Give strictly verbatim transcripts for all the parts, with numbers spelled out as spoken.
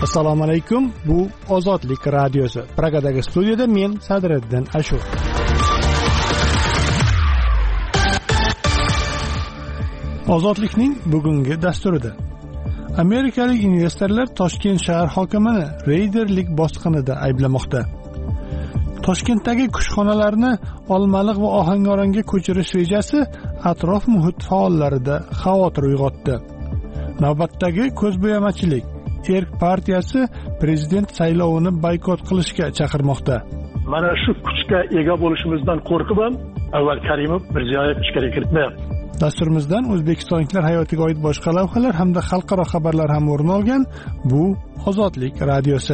Assalomu alaykum. Bu Ozodlik radiosi. Pragadagi studiyada men Sadriddin Ashur. Ozodlikning bugungi dasturida amerikalik investorlar Toshkent shahar hokimini reyderlik bosqinida ayblamoqda. Toshkentdagi kushxonalarni Olmaliq va Ohangaronga ko'chirish rejasi atrof muhit faollarida xavotir uyg'otdi. Navbatdagi ko'zbo'yamachilik. Erk partiyasi prezident saylovini boykot qilishga chaqirmoqda. Mana shu kuchga ega bo'lishimizdan qo'rqib ham avval Karimov Mirziyoyev ichkari kiritmayapti. Dasturimizdan o'zbekistonliklar hayotiga oid boshqa lavhalar hamda xalqaro xabarlar ham o'rin olgan. Bu Ozodlik radiosi.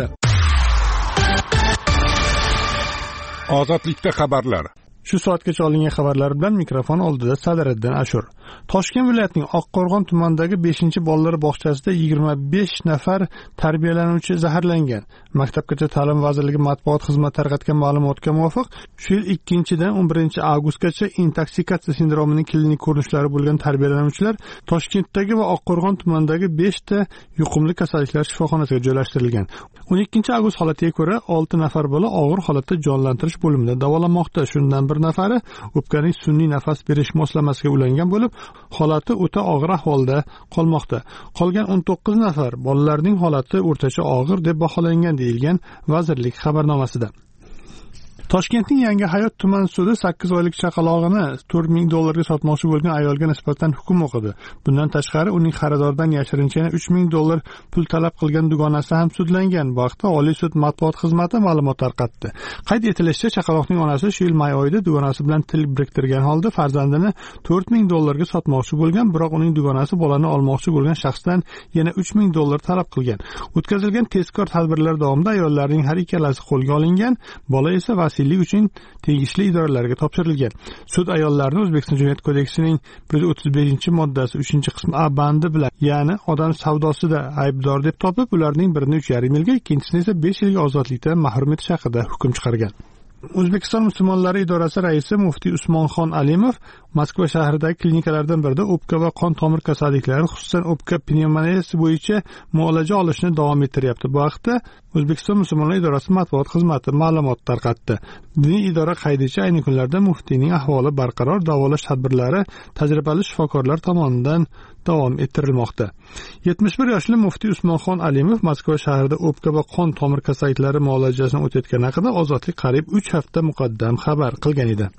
Ozodlikda xabarlar. Shu soatgacha olingan xabarlar bilan mikrofon oldida Sadriddin Ashur. Toshkent viloyatining Oqqo'rg'on tumanidagi beshinchi bolalar bog'chasida yigirma besh nafar tarbiyalanuvchi zaharlangan. Maktabgacha ta'lim vazirligi matbuot xizmati tarqatgan ma'lumotga muvofiq, shu yil ikkinchidan o'n birinchi avgustgacha intoksikatsiya sindromining klinik ko'rinishlari bo'lgan tarbiyalanuvchilar Toshkentdagi va Oqqo'rg'on tumanidagi beshta yuqumli kasalliklar shifoxonasiga joylashtirilgan. o'n ikkinchi avgust holatiga ko'ra olti nafar bola og'ir holatda jonlantirish bo'limida davolanmoqda. Shundan bir nafari o'pkaning sun'iy nafas berish moslamasiga ulangan bo'lib, holati o'ta og'ir ahvolda qolmoqda. Qolgan o'n to'qqiz nafar bolalarning holati o'rtacha og'ir deb baholangan deyilgan vazirlik xabarnomasida. Toshkentning Yangi Hayot tuman sudi sakkiz oylik chaqalog'ini to'rt ming dollarga sotmoqchi bo'lgan ayolga nisbatan hukm o'qidi. Bundan tashqari uning xaridordan yashirincha uch ming dollar pul talab qilgan dugonasi ham sudlangan. Bu haqda Oliy sud matbuot xizmati ma'lumot tarqatdi. Qayd etilishicha, chaqaloqning onasi shu yil may oyida dugonasi bilan til biriktirgan holda farzandini to'rt ming dollarga sotmoqchi bo'lgan, biroq uning dugonasi bolani olmoqchi bo'lgan shaxsdan yana uch ming dollar talab qilgan. O'tkazilgan tezkor tadbirlar davomida ayollarning har ikkalasi qo'lga olingan, bola esa vasiylik uchun tegishli idoralarga topshirilgan. Sud ayollarni O'zbekiston Jinoyat kodeksining bir yuz o'ttiz beshinchi moddasi uchinchi qismi A bandi bilan, ya'ni odam savdosida aybdor deb topib, ularning birini uch yarim yilga, ikkinchisini esa besh yilga ozodlikdan mahrum etish haqida hukm chiqargan. O'zbekiston musulmonlari idorasi raisi muftiy Usmonxon Alimov Moskva shahridagi klinikalardan birida o'pka va qon tomir kasalliklari, xususan o'pka pnevmoniyasi bo'yicha muolaja olishni davom ettiryapti. Bu haqda O'zbekiston musulmonlar idorasi matbuot xizmati ma'lumot tarqatdi. Diniy idora qaydicha ayni kunlarda muftiyning ahvoli barqaror, davolash tadbirlari tajribali shifokorlar tomonidan davom ettirilmoqda. yetmish bir yoshli muftiy Usmonxon Alimov Moskva shahrida o'pka va qon tomir kasalliklari muolajasini o'tayotgani haqida Ozodlik qariyb uch hafta muqaddam xabar qilgan edi.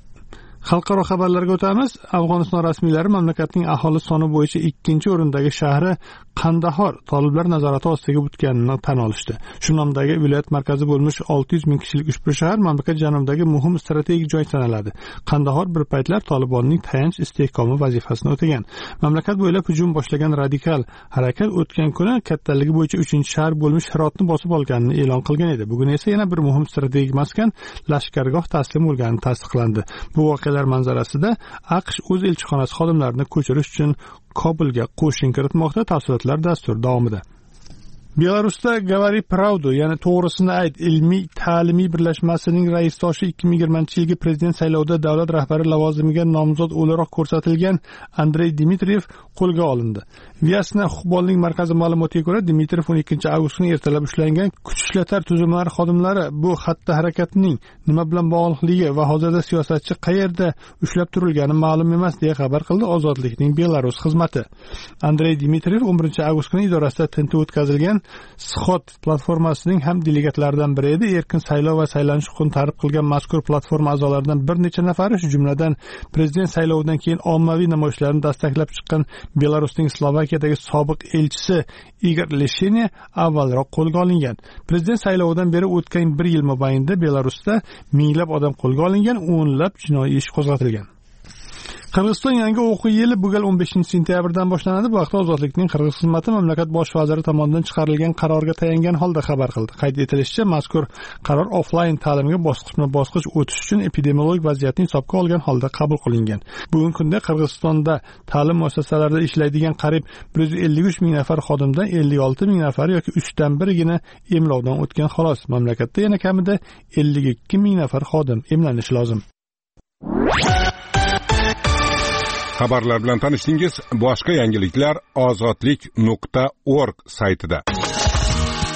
Xalqaro xabarlarga o'tamiz. Afg'oniston rasmiylari mamlakatning aholi soni bo'yicha ikkinchi o'rindagi shahri Qandahor toliblar nazorati ostiga o'tganini tan olishdi. Shu nomdagi viloyat markazi bo'lmish olti yuz ming kishilik ushbu shahar mamlakat janubidagi muhim strategik joy sanaladi. Qandahor bir paytlar Tolibonning tayanch istehkomi vazifasini o'tagan. Mamlakat bo'ylab hujum boshlagan radikal harakat o'tgan kuni kattaligi bo'yicha uchinchi shahar bo'lmish Hirotni bosib olganini e'lon qilgan edi. Bugun esa yana bir muhim strategik maskan lashkargoh taslim bo'lgani tasdiqlandi. Bu voqealar manzarasida AQSh o'z elchixonasi xodimlarini ko'chirish uchun Kobulga qo'shin kiritmoqda. Tafsilotlar dastur davomida. Belarusda Gavari Pravdu, ya'ni to'g'risini ayt, ilmiy ta'limiy birlashmasining raisdoshi ikki ming yigirmanchi yilgi prezident saylovida davlat rahbari lavozimiga nomzod o'laroq ko'rsatilgan Andrey Dmitriyev qo'lga olindi. Vyasna huquqbonlik markazi ma'lumotiga ko'ra, Dmitriyev o'n ikkinchi avgust kuni ertalab ushlangan. Kuch ishlatar tuzumlari xodimlari bu xatti harakatning nima bilan bog'liqligi va hozirda siyosatchi qayerda ushlab turilgani ma'lum emas deya xabar qildi Ozodlikning Belarus xizmati. Andrey Dmitriyev o'n birinchi avgust kuni idorasida tintuv o'tkazilgan Sxot platformasining ham delegatlaridan biri edi. Erkin saylov va saylanish huquqini targ'ib qilgan mazkur platforma a'zolaridan bir necha nafari, shu jumladan prezident saylovidan keyin ommaviy namoyishlarni dastaklab chiqqan Belarusning Slovakiyadagi sobiq elchisi Igor Leshenya avvalroq qo'lga olingan. Prezident saylovidan beri o'tgan bir yil mobaynida Belarusda minglab odam qo'lga olingan, o'nlab jinoiy ish qo'zg'atilgan. Qirg'iziston yangi o'quv yili bugun o'n beshinchi sentyabrdan boshlanadi. Bu haqda Ozodlikning Qirg'iz xizmati mamlakat bosh vaziri tomonidan chiqarilgan qarorga tayangan holda xabar qildi. Qayd etilishicha, mazkur qaror offlayn ta'limga bosqichma-bosqich o'tish uchun epidemiologik vaziyatni hisobga olgan holda qabul qilingan. Bugungi kunda Qirg'izistonda ta'lim muassasalarida ishlaydigan qariyb bir yuz ellik uch ming nafar xodimdan ellik olti ming nafar yoki uchdan birigina emlovdan o'tgan xolos. Mamlakatda yana kamida ellik ikki ming nafar xodim emlanishi lozim. Xabarlar bilan tanishdingiz. Boshqa yangiliklar ozodlik nuqta org saytida.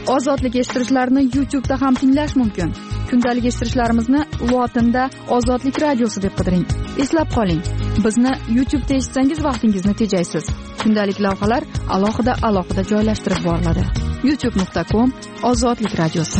Ozodlik eshittirishlarni YouTube'da ham tinglash mumkin. Kundalik eshittirishlarimizni lotinda Ozodlik radiosi deb qidiring. Eslab qoling, bizni YouTube'da eshitsangiz vaqtingizni tejaysiz. Kundalik lavhalar alohida alohida joylashtirib boriladi. youtube nuqta com Ozodlik radiosi.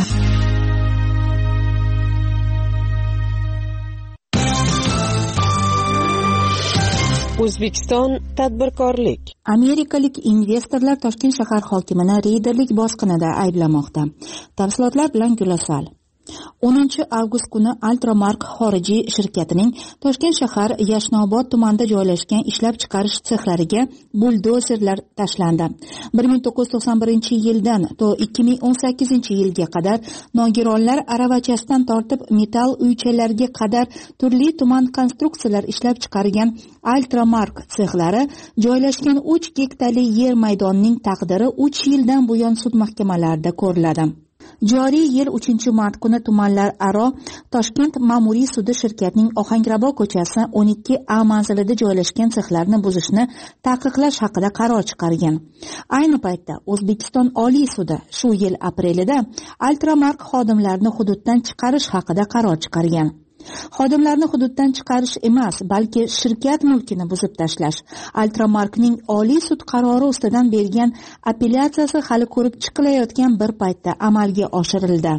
O'zbekiston tadbirkorlik. Amerikalik investorlar Toshkent shahar hokimini reyderlik bosqinida ayblamoqda. Tafsilotlar bilan Gulasal. o'ninchi avgust kuni Altramark xorijiy shirkatining Toshkent shahar Yashnobod tumanida joylashgan ishlab chiqarish sexlariga buldozerlar tashlandi. bir ming to'qqiz yuz to'qson birinchi yildan to ikki ming o'n sakkizinchi yilga qadar nogironlar aravachasidan tortib metall uychalarga qadar turli tuman konstruksiyalar ishlab chiqargan Altramark sexlari joylashgan uch gektarli yer maydonining taqdiri uch yildan buyon sud mahkamalarida ko'riladi. Joriy yil uchinchi mart kuni tumanlar aro Toshkent ma'muriy sudi shirkatning Ohangrabo ko'chasi o'n ikki A manzilida joylashgan sexlarni buzishni taqiqlash haqida qaror chiqargan. Ayni paytda O'zbekiston Oliy sudi shu yil aprelida Altramark xodimlarini hududdan chiqarish haqida qaror chiqargan. Xodimlarni hududdan chiqarish emas, balki shirkat mulkini buzib tashlash Altramarkning Oliy sud qarori ustidan bergan apellyatsiyasi hali ko'rib chiqilayotgan bir paytda amalga oshirildi.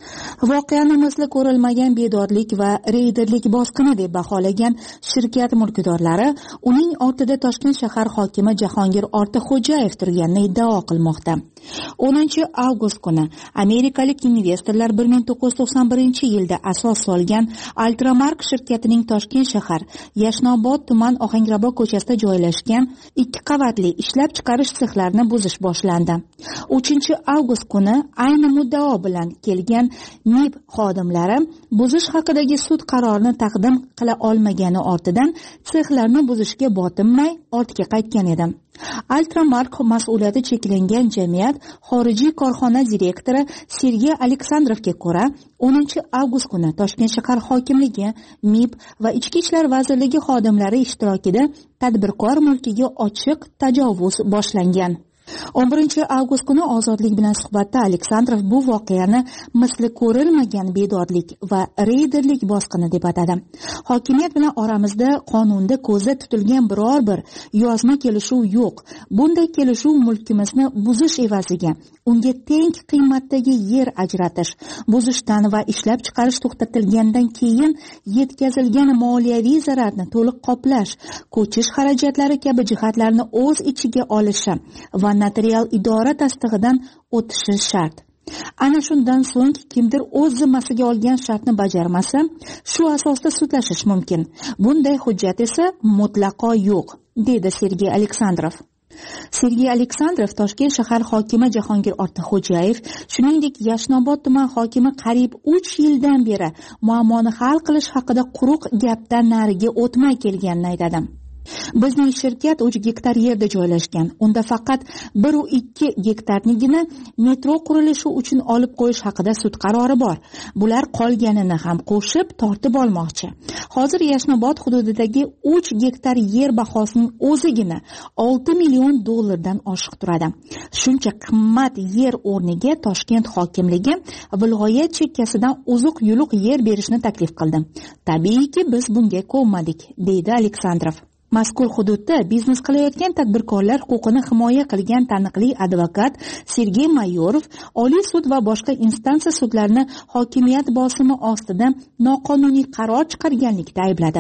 Voqeani misli ko'rilmagan bedorlik va reyderlik bosqini deb baholagan shirkat mulkdorlari uning ortida Toshkent shahar hokimi Jahongir Ortiqxo'jayev turganini iddao qilmoqda. o'ninchi avgust kuni amerikalik investorlar bir ming to'qqiz yuz to'qson birinchi yilda asos solgan Altramark shirkatining Toshkent shahar Yashnobod tuman Ohangrabo ko'chasida joylashgan ikki qavatli ishlab chiqarish sexlarini buzish boshlandi. uchinchi avgust kuni ayni muddao bilan kelgan M I B xodimlari buzish haqidagi sud qarorini taqdim qila olmagani ortidan sexlarni buzishga botinmay ortga qaytgan edi. Altramark mas'uliyati cheklangan jamiyat xorijiy korxona direktori Sergey Aleksandrovga ko'ra o'ninchi avgust kuni Toshkent shahar hokimligi, M I B va Ichki ishlar vazirligi xodimlari ishtirokida tadbirkor mulkiga ochiq tajovuz boshlangan. o'n birinchi avgust kuni Ozodlik bilan suhbatda Aleksandrov bu voqeani misli ko'rilmagan bedodlik va reyderlik bosqini deb atadi. Hokimiyat bilan oramizda qonunda ko'zda tutilgan biror bir yozma kelishuv yo'q. Bunday kelishuv mulkimizni buzish evaziga unga teng qiymatdagi yer ajratish, buzishdan va ishlab chiqarish to'xtatilgandan keyin yetkazilgan moliyaviy zararni to'liq qoplash, ko'chish xarajatlari kabi jihatlarni o'z ichiga olishi va notarial idora tasdig'idan o'tishi shart. Ana shundan so'ng kimdir o'z zimmasiga olgan shartni bajarmasa, shu asosda sudlashish mumkin. Bunday hujjat esa mutlaqo yo'q, dedi Sergey Aleksandrov. Sergey Aleksandrov Toshkent shahar hokimi Jahongir Ortiqxo'jayev, shuningdek Yashnobod tuman hokimi qariyb uch yildan beri muammoni hal qilish haqida quruq gapdan nariga o'tmay kelganini aytadi. Bizning shirkat uch gektar yerda joylashgan. Unda faqat bir va ikki gektarnigina metro qurilishi uchun olib qo'yish haqida sud qarori bor. Bular qolganini ham qo'shib tortib olmoqchi. Hozir Yashnobod hududidagi uch gektar yer bahosining o'zigina olti million dollardan oshiq turadi. Shuncha qimmat yer o'rniga Toshkent hokimligi viloyat chekkasidan uzuq-yuluq yer berishni taklif qildi. Tabiiyki, biz bunga ko'nmadik, deydi Aleksandrov. Mazkur hududda biznes qilayotgan tadbirkorlar huquqini himoya qilgan taniqli advokat Sergey Mayorov Oliy sud va boshqa instansiya sudlarini hokimiyat bosimi ostida noqonuniy qaror chiqarganlikda aybladi.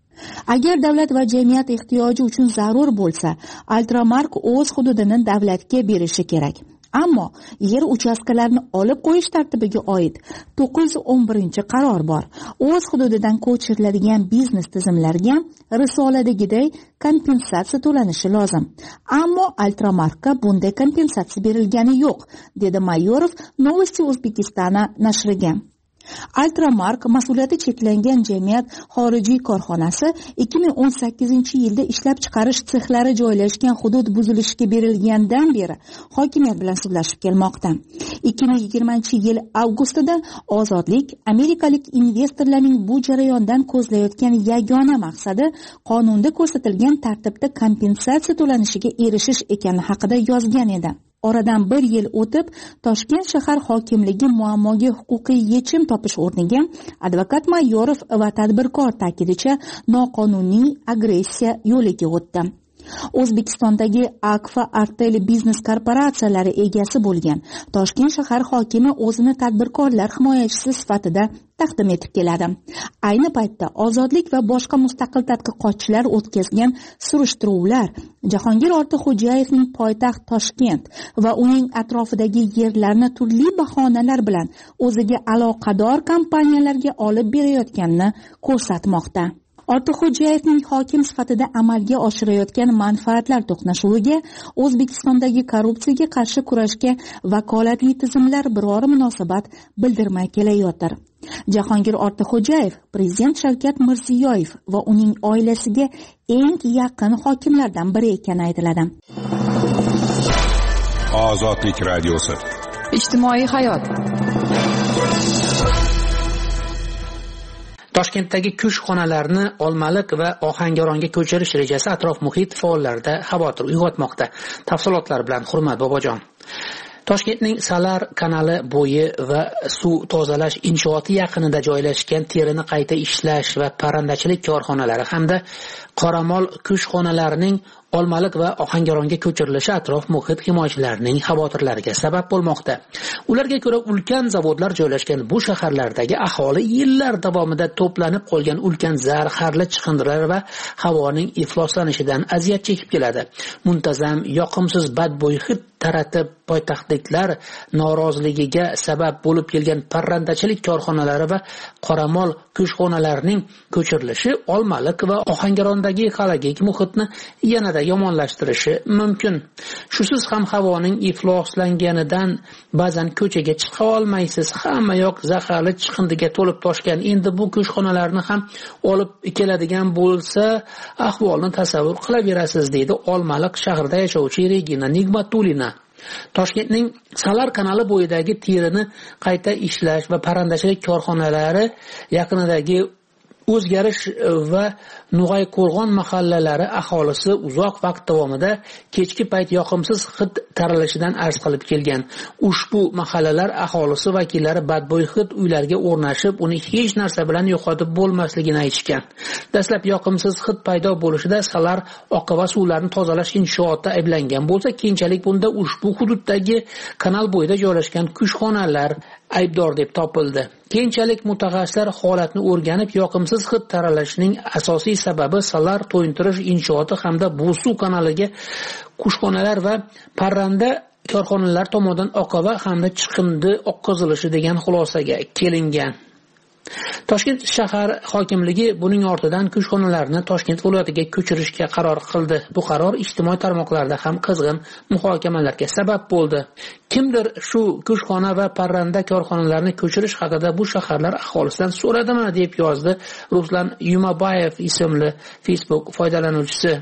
Agar davlat va jamiyat ehtiyoji uchun zarur bo'lsa, Altramark o'z hududini davlatga berishi kerak. Ammo yer uchastkalarini olib qo'yish tartibiga oid to'qqiz yuz o'n birinchi qaror bor. O'z hududidan ko'chiriladigan biznes tizimlarga risoladagiday kompensatsiya to'lanishi lozim. Ammo Altramarkka bunday kompensatsiya berilgani yo'q, dedi Mayorov Novosti O'zbekistona nashriga. Altramark mas'uliyati cheklangan jamiyat xorijiy korxonasi ikki ming o'n sakkizinchi yilda ishlab chiqarish sexlari joylashgan hudud buzilishiga berilgandan beri hokimiyat bilan sudlashib kelmoqda. ikki ming yigirmanchi yil avgustida Ozodlik amerikalik investorlarning bu jarayondan ko'zlayotgan yagona maqsadi qonunda ko'rsatilgan tartibda kompensatsiya to'lanishiga erishish ekani haqida yozgan edi. Oradan bir yil o'tib, Toshkent shahar hokimligi muammoga huquqiy yechim topish o'rniga advokat Mayyorov va tadbirkor ta'kidicha noqonuniy agressiya yo'liga o'tdi. O'zbekistondagi Akfa Artel biznes korporatsiyalari egasi bo'lgan Toshkent shahar hokimi o'zini tadbirkorlar himoyachisi sifatida taqdim etib keladi. Ayni paytda Ozodlik va boshqa mustaqil tadqiqotchilar o'tkazgan surishtiruvlar Jahongir Ortiqxo'jayevning poytaxt Toshkent va uning atrofidagi yerlarni turli bahonalar bilan o'ziga aloqador kompaniyalarga olib berayotganini ko'rsatmoqda. Ortiqxo'jayevning hokim sifatida amalga oshirayotgan manfaatlar to'qnashuviga O'zbekistondagi korrupsiyaga qarshi kurashga vakolatli tizimlar biror munosabat bildirmay kelayotir. Jahongir Ortiqxo'jayev Prezident Shavkat Mirziyoyev va uning oilasiga eng yaqin hokimlardan biri ekani aytiladi. Ozodlik radiosi. Ijtimoiy hayot. Toshkentdagi kushxonalarni Olmaliq va Ohangaronga ko'chirish rejasi atrof-muhit faollarida xavotir uyg'otmoqda. Tafsilotlar bilan Hurmat Bobojon. Toshkentning Salar kanali bo'yi va suv tozalash inshooti yaqinida joylashgan terini qayta ishlash va parrandachilik korxonalari hamda qoramol kushxonalarining Olmaliq va Ohangaronga ko'chirilishi atrof-muhit himoyachilarining xavotirlariga sabab bo'lmoqda. Ularga ko'ra, ulkan zavodlar joylashgan bu shaharlardagi aholi yillar davomida to'planib qolgan ulkan zaharli chiqindilar va havoning ifloslanishidan aziyat chekib keladi. Muntazam yoqimsiz badbo'y hid taratib poytaxtliklar noroziligiga sabab bo'lib kelgan parrandachilik korxonalari va qoramol kushxonalarining ko'chirilishi Olmaliq va Ohangarondagi ekologik muhitni yanada yomonlashtirishi mumkin. Shusiz ham havoning ifloslanganidan ba'zan ko'chaga chiqa olmaysiz. Hamma yoq zaharli chiqindiga to'lib toshgan. Endi bu kushxonalarni ham olib keladigan bo'lsa, ahvolni tasavvur qilaverasiz, deydi Olmaliq shahrida yashovchi Regina Nigmatulina. Toshkentning Salar kanali bo'yidagi terini qayta ishlash va parrandachilik korxonalari yaqinidagi o'zgarish va Nug'ayqo'rg'on mahallalari aholisi uzoq vaqt davomida kechki payt yoqimsiz hid taralashidan arz qilib kelgan. Ushbu mahallalar aholisi vakillari badbo'y hid uylarga o'rnashib, uni hech narsa bilan yo'qotib bo'lmasligini aytishgan. Dastlab yoqimsiz hid paydo bo'lishida Salar oqova suvlarni tozalash inshooti ayblangan bo'lsa, keyinchalik bunda ushbu hududdagi kanal bo'yida joylashgan kushxonalar aybdor deb topildi. Keyinchalik mutaxassislar holatni o'rganib, yoqimsiz hid taralashining asosiy sababi Salar to'yintirish inshooti hamda Bo'suv kanaliga kushxonalar va parranda korxonalar tomonidan oqova hamda chiqindi oqqizilishi degan xulosaga kelingan. Toshkent shahar hokimligi buning ortidan kushxonalarni Toshkent viloyatiga ko'chirishga qaror qildi. Bu qaror ijtimoiy tarmoqlarda ham qizg'in muhokamalarga sabab bo'ldi. Kimdir shu kushxona va parranda korxonalarini ko'chirish haqida bu shaharlar aholisidan so'radimi deb yozdi Ruslan Yumabayev ismli Facebook foydalanuvchisi.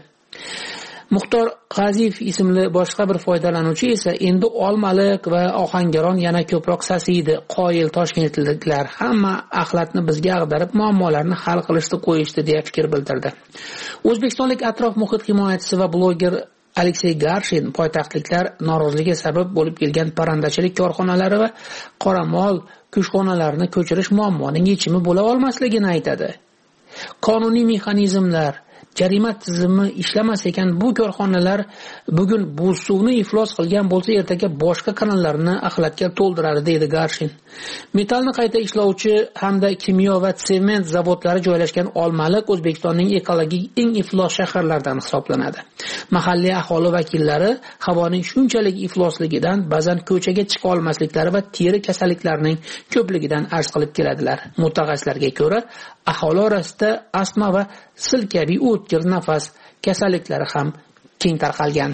Muxtor G'aziyev ismli boshqa bir foydalanuvchi esa endi Olmaliq va Ohangaron yana ko'proq sasiydi. Qoyil toshkentliklar hamma axlatni bizga ag'darib muammolarni hal qilishni qo'yishdi deya fikr bildirdi. O'zbekistonlik atrof muhit himoyachisi va bloger Aleksey Garshin poytaxtliklar noroziligiga sabab bo'lib kelgan parrandachilik korxonalari va qoramol kushxonalarini ko'chirish muammoning yechimi bo'la olmasligini aytadi. Qonuniy mexanizmlar, jarima tizimi ishlamas ekan, bu korxonalar bugun bu suvni iflos qilgan bo'lsa, ertaga boshqa kanallarni axlatga to'ldiradi, deydi Garshin. Metallni qayta ishlovchi hamda kimyo va sement zavodlari joylashgan Olmaliq O'zbekistonning ekologik eng iflos shaharlaridan hisoblanadi. Mahalliy aholi vakillari havoning shunchalik iflosligidan ba'zan ko'chaga chiqa olmasliklari va teri kasalliklarining ko'pligidan arz qilib keladilar. Mutaxassislarga ko'ra, aholi orasida astma va sil kabi o'tkir nafas kasalliklari ham keng tarqalgan.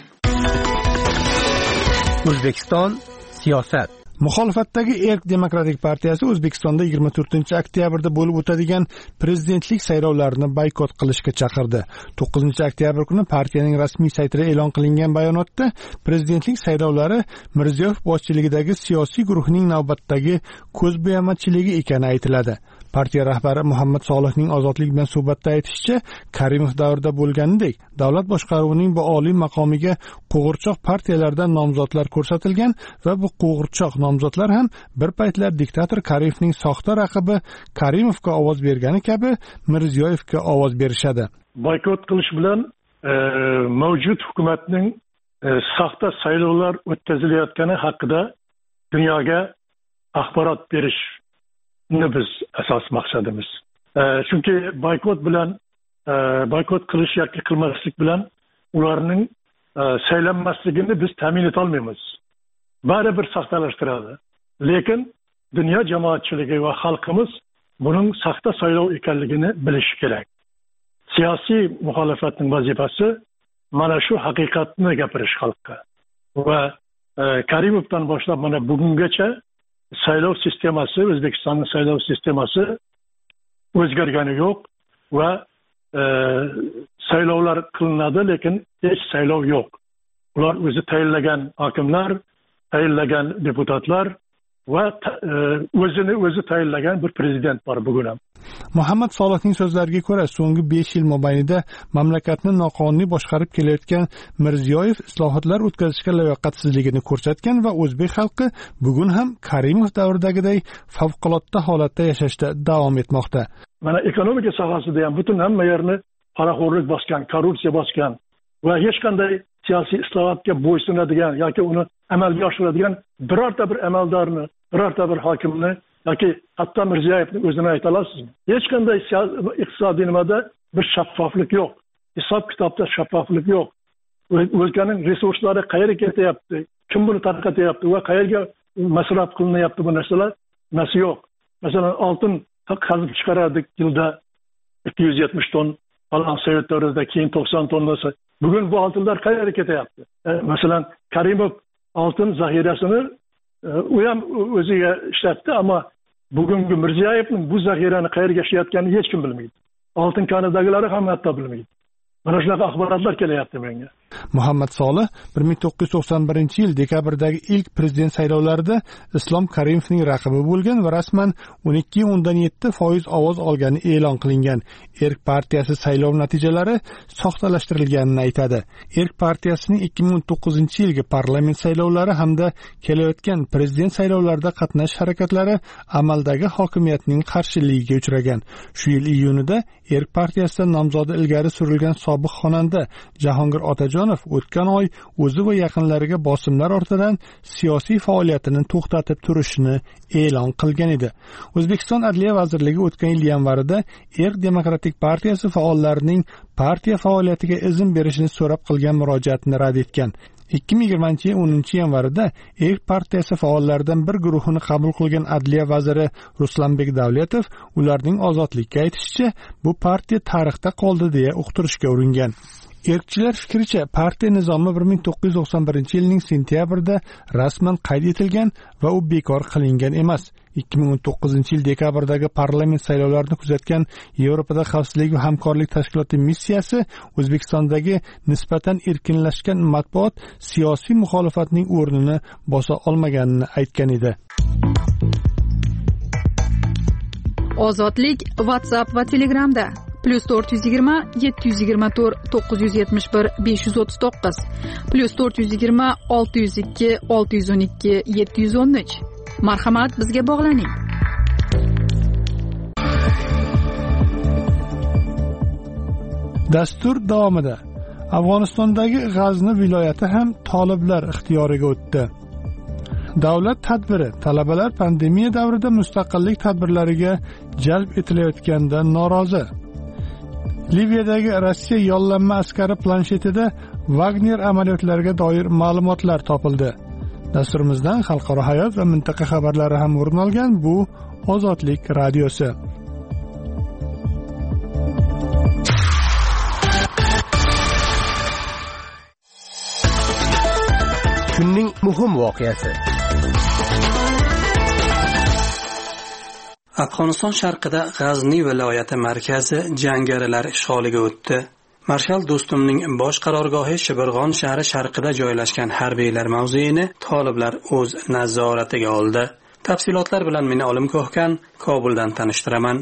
O'zbekiston siyosat. Muxolifatdagi Erk Demokratik partiyasi O'zbekistonda yigirma to'rtinchi oktyabrda bo'lib o'tadigan prezidentlik saylovlarini boykot qilishga chaqirdi. to'qqizinchi oktyabr kuni partiyaning rasmiy saytida e'lon qilingan bayonotda prezidentlik saylovlari Mirziyoyev boshchiligidagi siyosiy guruhning navbatdagi ko'zbo'yamachiligi ekani aytiladi. Partiya rahbari Muhammad Solihning Ozodlik bilan suhbatda aytishicha, Karimov davrida bo'lganidek davlat boshqaruvining bu oliy maqomiga qo'g'irchoq partiyalardan nomzodlar ko'rsatilgan va bu qo'g'irchoq nomzodlar ham bir paytlar diktator Karimovning soxta raqibi Karimovga ovoz bergani kabi Mirziyoyevga ovoz berishadi. Boykot qilish bilan e, mavjud hukumatning e, soxta saylovlar o'tkazilayotgani haqida dunyoga axborot berishni biz asos maqsadimiz. E, chunki boykot bilan e, boykot qilish yoki qilmaslik bilan ularning e, saylanmasligini biz ta'min eta olmaymiz. Baribir soxtalashtiradi. Lekin dunyo jamoatchiligi va xalqimiz buning soxta saylov ekanligini bilishi kerak. Siyosiy muxolifatning vazifasi mana shu haqiqatni gapirish xalqqa. Va e, Karimovdan boshlab mana bugungacha saylov sistemasi, O'zbekistonning saylov sistemasi o'zgargani yo'q va e, saylovlar qilinadi, lekin hech saylov yo'q. Ular o'zi tayinlagan hokimlar, tayinlagan deputatlar va o'zini o'zi tayinlagan bir prezident bor bugun ham. Muhammad Solihning so'zlariga ko'ra, so'nggi besh yil mobaynida mamlakatni noqonuniy boshqarib kelayotgan Mirziyoyev islohotlar o'tkazishga layoqatsizligini ko'rsatgan va o'zbek xalqi bugun ham Karimov davridagiday favqulodda holatda yashashda davom etmoqda. Mana ekonomika sohasida ham butun hamma yerni poraxo'rlik bosgan, korrupsiya bosgan va hech qanday siyosiy islohotga bo'ysunadigan yoki uni amalga oshiradigan birorta bir amaldorni, birorta bir hokimni yoki hatto Mirziyoyevning o'zini ayta olasizmi? Hech qanday iqtisodiy nimada bir shaffoflik yo'q. Hisob kitobda shaffoflik yo'q. O'lkaning resurslari qayerga ketyapti? Kim buni tarqatyapti va qayerga masraf qilinyapti bu narsalar? Nasi yo'q. Masalan, oltin qazib chiqarardik yilda ikki yuz yetmish ton, falan Sovet davrida keyin to'qson tonnasi. Bugun bu oltinlar qayerga ketyapti? E, masalan, Karimov oltin zaxirasini e, u ham o'ziga ishlatdi, ammo bugungi Mirziyoyevning bu zaxirani qayerga ishlatganini hech kim bilmaydi. Oltin konidagilari ham hatto bilmaydi. Mana shunaqa axborotlar kelyapti menga. Muhammad Solih bir ming to'qqiz yuz to'qson birinchi yil dekabrdagi ilk prezident saylovlarida Islom Karimovning raqibi bo'lgan va rasman o'n ikki nuqta o'ndan yetti foiz ovoz olgani e'lon qilingan. Erk partiyasi saylov natijalari soxtalashtirilganini aytadi. Erk partiyasining ikki ming o'n to'qqizinchi yilgi parlament saylovlari hamda kelayotgan prezident saylovlarida qatnashish harakatlari amaldagi hokimiyatning qarshiligiga uchragan. Shu yil iyunida Erk partiyasidan nomzodi ilgari surilgan sobiq xonanda Jahongir Otajonov o'tgan oy o'zi va yaqinlariga bosimlar ortidan siyosiy faoliyatini to'xtatib turishini e'lon qilgan edi. O'zbekiston Adliya vazirligi o'tgan yil yanvarida Erk Demokratik partiyasi faollarining partiya faoliyatiga izn berishini so'rab qilgan murojaatini rad etgan. ikki ming yigirmanchi yil o'ninchi yanvarida Erk partiyasi faollaridan bir guruhini qabul qilgan Adliya vaziri Ruslanbek Davletov ularning ozodlikka aytishicha, bu partiya tarixda qoldi deya uqtirishga uringan. Erkchilar fikricha, partiya nizomi bir ming to'qqiz yuz to'qson birinchi yilning sentyabrida rasman qayd etilgan va u bekor qilingan emas. ikki ming o'n to'qqizinchi yil dekabrdagi parlament saylovlarini kuzatgan Yevropada xavfsizlik va hamkorlik tashkiloti missiyasi O'zbekistondagi nisbatan erkinlashgan matbuot siyosiy muxolifatning o'rnini bosa olmaganini aytgan edi. Ozodlik WhatsApp va Telegramda plus to'rt yuz yigirma yetti yuz yigirma to'rt to'qqiz yuz yetmish bir besh yuz o'ttiz to'qqiz plus to'rt yuz yigirma olti yuz ikki olti yuz o'n ikki yetti yuz o'n uch. Marhamat, bizga bog'laning. Dastur davomida Afg'onistondagi G'azni viloyati ham toliblar ixtiyoriga o'tdi. Davlat tadbiri talabalar pandemiya davrida mustaqillik tadbirlariga jalb etilayotganidan norozi. Liviyadagi Rossiya yollanma askari planshetida Wagner amaliyotlariga doir ma'lumotlar topildi. Dasturimizdan xalqaro hayot va mintaqa xabarlari ham o'rin olgan bu Ozodlik radiosi. Kunning muhim voqeasi. Afg'oniston sharqida G'azni viloyati markazi jangarilar ishg'oliga o'tdi. Marshal Do'stumning bosh qarorgohi Shibirg'on shahri sharqida joylashgan harbiylar mavzeini toliblar o'z nazoratiga oldi. Tafsilotlar bilan meni Olim Ko'hkan Kobuldan tanishtiraman.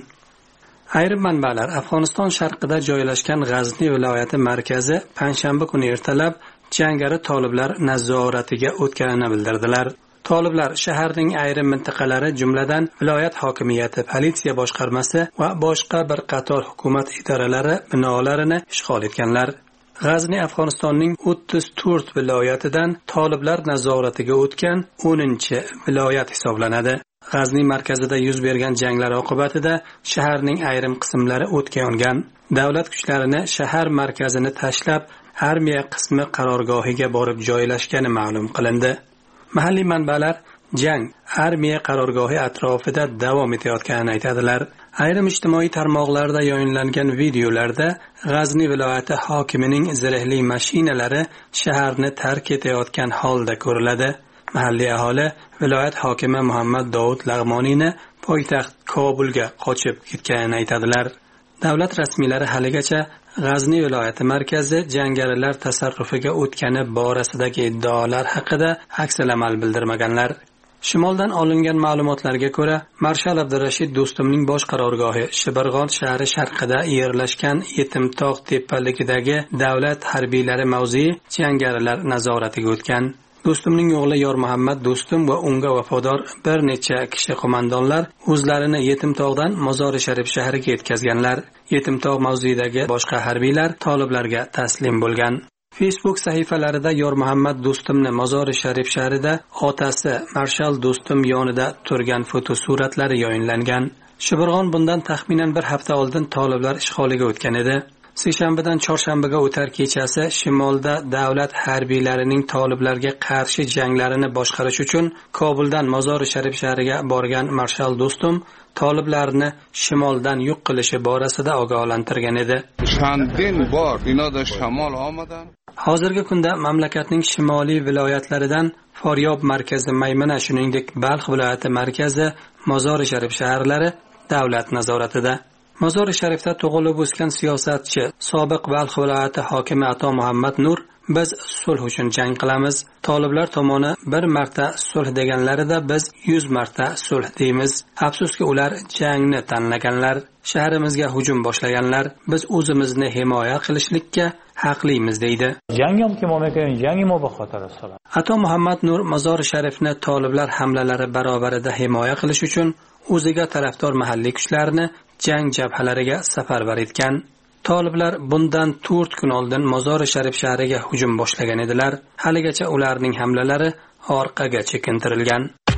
Ayrim manbalar Afg'oniston sharqida joylashgan G'azni viloyati markazi panshanba kuni ertalab jangari toliblar nazoratiga o'tganini bildirdilar. Toliblar shaharning ayrim mintaqalari, jumladan viloyat hokimiyati, politsiya boshqarmasi va boshqa bir qator hukumat idoralari binolarini ishg'ol etganlar. G'azni Afg'onistonning o'ttiz to'rt viloyatidan toliblar nazoratiga o'tgan o'ninchi viloyat hisoblanadi. G'azni markazida yuz bergan janglar oqibatida shaharning ayrim qismlari o'tga yongan. Davlat kuchlarini shahar markazini tashlab, armiya qismi qarorgohiga borib joylashgani ma'lum qilindi. Mahalliy manbalar jang armiya qarorgohi atrofida davom etayotganini aytadilar. Ayrim ijtimoiy tarmoqlarda yayınlangan videolarda G'azni viloyati hokimining zirhli mashinalari shaharni tark etayotgan holda ko'riladi. Mahalliy aholi viloyat hokimi Muhammad Dovud Lag'moniyni poytaxt Kobulga qochib ketganini aytadilar. Davlat rasmiylari haligacha G'azni viloyati markazi jangarilar tasarrufiga o'tgani borasidagi iddaolar haqida aksamal bildirmaganlar. Shimoldan olingan ma'lumotlarga ko'ra, Marshal Abdurashid Do'stumning bosh qarorgohi Shibirg'on shahri sharqida yerlashgan Yetimtog' tepaligidagi davlat harbiylari mavzei jangarilar nazoratiga o'tgan. Do'stumning o'g'li Yor Muhammad Do'stum va unga vafodor bir necha kishi qo'mondonlar o'zlarini Yetimtog'dan Mozori Sharif shahriga yetkazganlar. Yetimtog' mavzeidagi boshqa harbiylar toliblarga taslim bo'lgan. Facebook sahifalarida Yor Muhammad Do'stumni Mozori Sharif shahrida otasi Marshal Do'stum yonida turgan fotosuratlari yayınlangan. Shibirg'on bundan taxminan bir hafta oldin toliblar ishg'oliga o'tgan edi. Seshanbadan chorshanbaga o'tar kechasi shimolda davlat harbiylarining toliblarga qarshi janglarini boshqarish uchun Kobuldan Mozori Sharif shahriga borgan Marshal Do'stum toliblarni shimoldan yo'q qilishi borasida ogohlantirgan edi. Chandin bor binoda shamol omadan. Hozirgi kunda mamlakatning shimoliy viloyatlaridan Foryob markazi, Maymana, shuningdek Balx viloyati markazi, Mozori Sharif shaharlari davlat nazoratida. Mozori Sharifda tug'ilib o'sgan siyosatchi, sobiq Balx viloyati hokimi Ato Muhammad Nur biz sulh uchun jang qilamiz. Toliblar tomoni bir marta sulh deganlarida biz yuz marta sulh deymiz. Afsuski ular jangni tanlaganlar, shahrimizga hujum boshlaganlar. Biz o'zimizni himoya qilishlikka haqlimiz deydi. Jangim kim olmagan, jangim o bexatar salam. Ato Muhammad Nur Mozori Sharifni toliblar hamlalari barobarida himoya qilish uchun o'ziga tarafdor mahalliy kuchlarni jang jabhalariga safarbar etgan. Toliblar bundan to'rt kun oldin Mozori Sharif shahriga hujum boshlagan edilar. Haligacha ularning hamlalari orqaga chekintirilgan.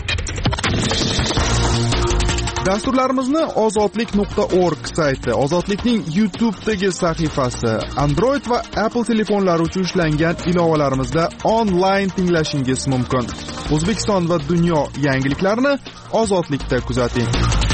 Dasturlarimizni ozodlik nuqta org sayti, Ozodlikning YouTube'dagi sahifasi, Android va Apple telefonlari uchun ishlangan ilovalarimizda onlayn tinglashingiz mumkin. O'zbekiston va dunyo yangiliklarini Ozodlikda kuzating.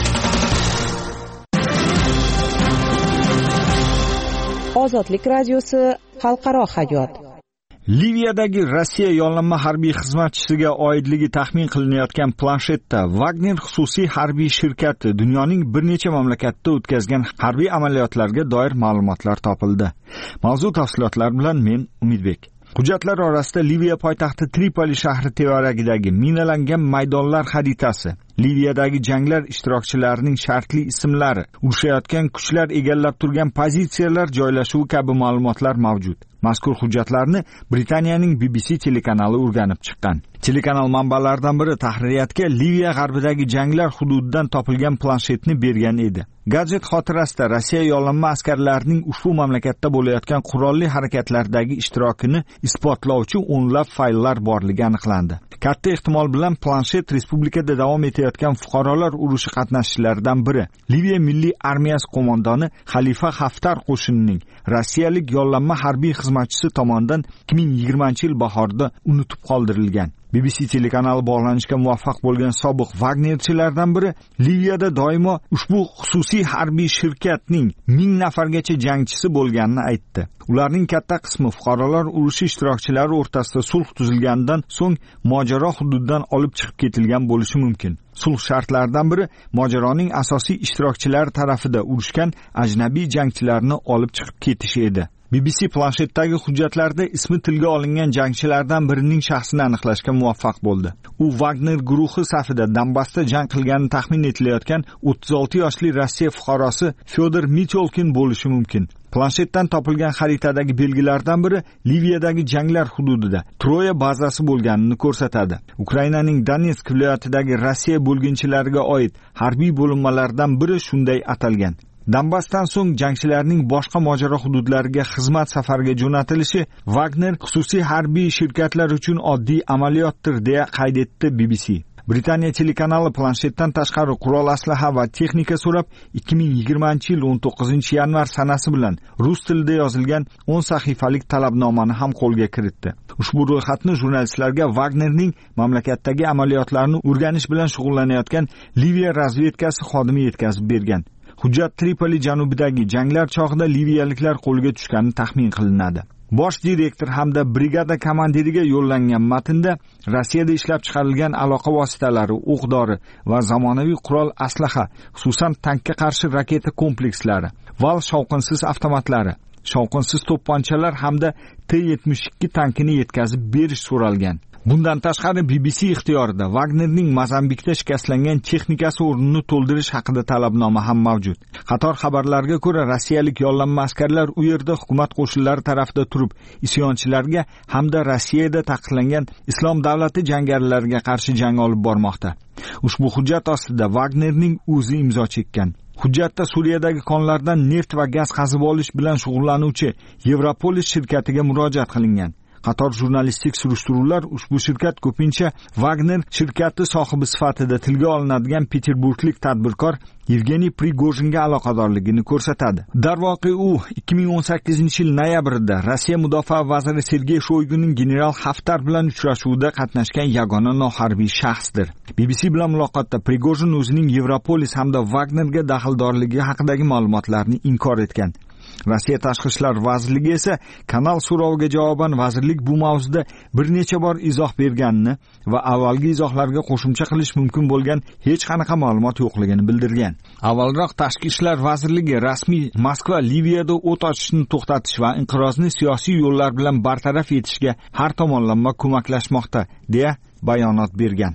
Ozodlik radiosi xalqaro hayot. Liviyadagi Rossiya yollanma harbiy xizmatchisiga oidligi taxmin qilinayotgan planshetda Wagner xususiy harbiy shirkati dunyoning bir necha mamlakatida o'tkazgan harbiy amaliyotlarga doir ma'lumotlar topildi. Mavzu tafsilotlari bilan men Umidbek. Hujjatlar orasida Liviya poytaxti Tripoli shahri tevaragidagi minalangan maydonlar xaritasi, Liviyadagi janglar ishtirokchilarining shartli ismlari, urushayotgan kuchlar egallab turgan pozitsiyalar joylashuvi kabi ma'lumotlar mavjud. Mazkur hujjatlarni Britaniyaning B B C telekanali o'rganib chiqqan. Telekanal manbalaridan biri tahririyatga Liviya g'arbidagi janglar hududidan topilgan planshetni bergan edi. Gadjet xotirasida Rossiya yollanma askarlarining ushbu mamlakatda bo'layotgan qurolli harakatlardagi ishtirokini isbotlovchi o'nlab fayllar borligi aniqlandi. Katta ehtimol bilan planshet respublikada davom etayotgan fuqarolar urushi qatnashchilaridan biri, Liviya milliy armiyasi qo'mondoni Xalifa Haftar qo'shinining rossiyalik yollanma harbiy xizmatchisi tomonidan ikki ming yigirmanchi yil bahorida unutib qoldirilgan. B B C telekanali bog'lanishga muvaffaq bo'lgan sobiq Wagnerchilardan biri Liviyada doimo ushbu xususiy harbiy shirkatning ming nafargacha jangchisi bo'lganini aytdi. Ularning katta qismi fuqarolar urushi ishtirokchilari o'rtasida sulh tuzilganidan so'ng mojaro hududidan olib chiqib ketilgan bo'lishi mumkin. Sulh shartlaridan biri mojaroning asosiy ishtirokchilari tarafida urushgan ajnabiy jangchilarni olib chiqib ketish edi. B B C planshetdagi hujjatlarda ismi tilga olingan jangchilardan birining shaxsini aniqlashga muvaffaq bo'ldi. U Wagner guruhi safida Donbassda jang qilgani taxmin etilayotgan o'ttiz olti yoshli Rossiya fuqarosi Fyodor Mityolkin bo'lishi mumkin. Planshetdan topilgan xaritadagi belgilardan biri Liviyadagi janglar hududida Troya bazasi bo'lganini ko'rsatadi. Ukrainaning Donetsk viloyatidagi Rossiya bo'lginchilariga oid harbiy bo'linmalardan biri shunday atalgan. Donbassdan so'ng jangchilarning boshqa mojaro hududlariga xizmat safariga jo'natilishi Wagner xususiy harbiy shirkatlar uchun oddiy amaliyotdir deya qayd etdi B B C. Britaniya telekanali planshetdan tashqari qurol aslaha va texnika so'rab ikki ming yigirmanchi yil o'n to'qqizinchi yanvar sanasi bilan rus tilida yozilgan o'n sahifalik talabnomani ham qo'lga kiritdi. Ushbu ro'yxatni jurnalistlarga Wagnerning mamlakatdagi amaliyotlarni o'rganish bilan shug'ullanayotgan Liviya razvedkasi xodimi yetkazib bergan. Hujjat Tripoli janubidagi janglar chog'ida liviyaliklar qo'lga tushgani taxmin qilinadi. Bosh direktor hamda brigada komandiriga yo'llangan matnda Rossiyada ishlab chiqarilgan aloqa vositalari, o'q-dori va zamonaviy qurol aslaha, xususan tankka qarshi raketa komplekslari, val shovqinsiz avtomatlari, shovqinsiz to'pponchalar hamda T yetmish ikki tankini yetkazib berish so'ralgan. Bundan tashqari B B C ixtiyorida Wagnerning Mozambikda shikastlangan texnikasi o'rnini to'ldirish haqida talabnoma ham mavjud. Qator xabarlarga ko'ra, rossiyalik yollanma askarlar u yerda hukumat qo'shinlari tarafida turib, isyonchilarga hamda Rossiyada taqiqlangan Islom davlati jangarilariga qarshi jang olib bormoqda. Ushbu hujjat ostida Wagnerning o'zi imzo chekkan. Hujjatda Suriyadagi konlardan neft va gaz qazib olish bilan shug'ullanuvchi Yevropolis shirkatiga murojaat qilingan. Qator jurnalistik surishtiruvlar ushbu shirkat ko'pincha Wagner shirkati sohibi sifatida tilga olinadigan Peterburglik tadbirkor Yevgeniy Prigojinga aloqadorligini ko'rsatadi. Darvoqe u ikki ming o'n sakkizinchi yil noyabrida Rossiya mudofaa vaziri Sergey Shoyguning general Haftar bilan uchrashuvida qatnashgan yagona noharbiy shaxsdir. B B C bilan muloqotda Prigojin o'zining Yevropolis hamda Wagnerga daxldorligi haqidagi ma'lumotlarni inkor etgan. Rossiya Tashqi ishlar vazirligi esa kanal so'roviga javoban vazirlik bu mavzuda bir necha bor izoh berganini va avvalgi izohlarga qo'shimcha qilish mumkin bo'lgan hech qanaqa ma'lumot yo'qligini bildirgan. Avvalroq Tashqi ishlar vazirligi rasmiy Moskva Liviyada o't ochishni to'xtatish va inqirozni siyosiy yo'llar bilan bartaraf etishga har tomonlama ko'maklashmoqda deya bayonot bergan.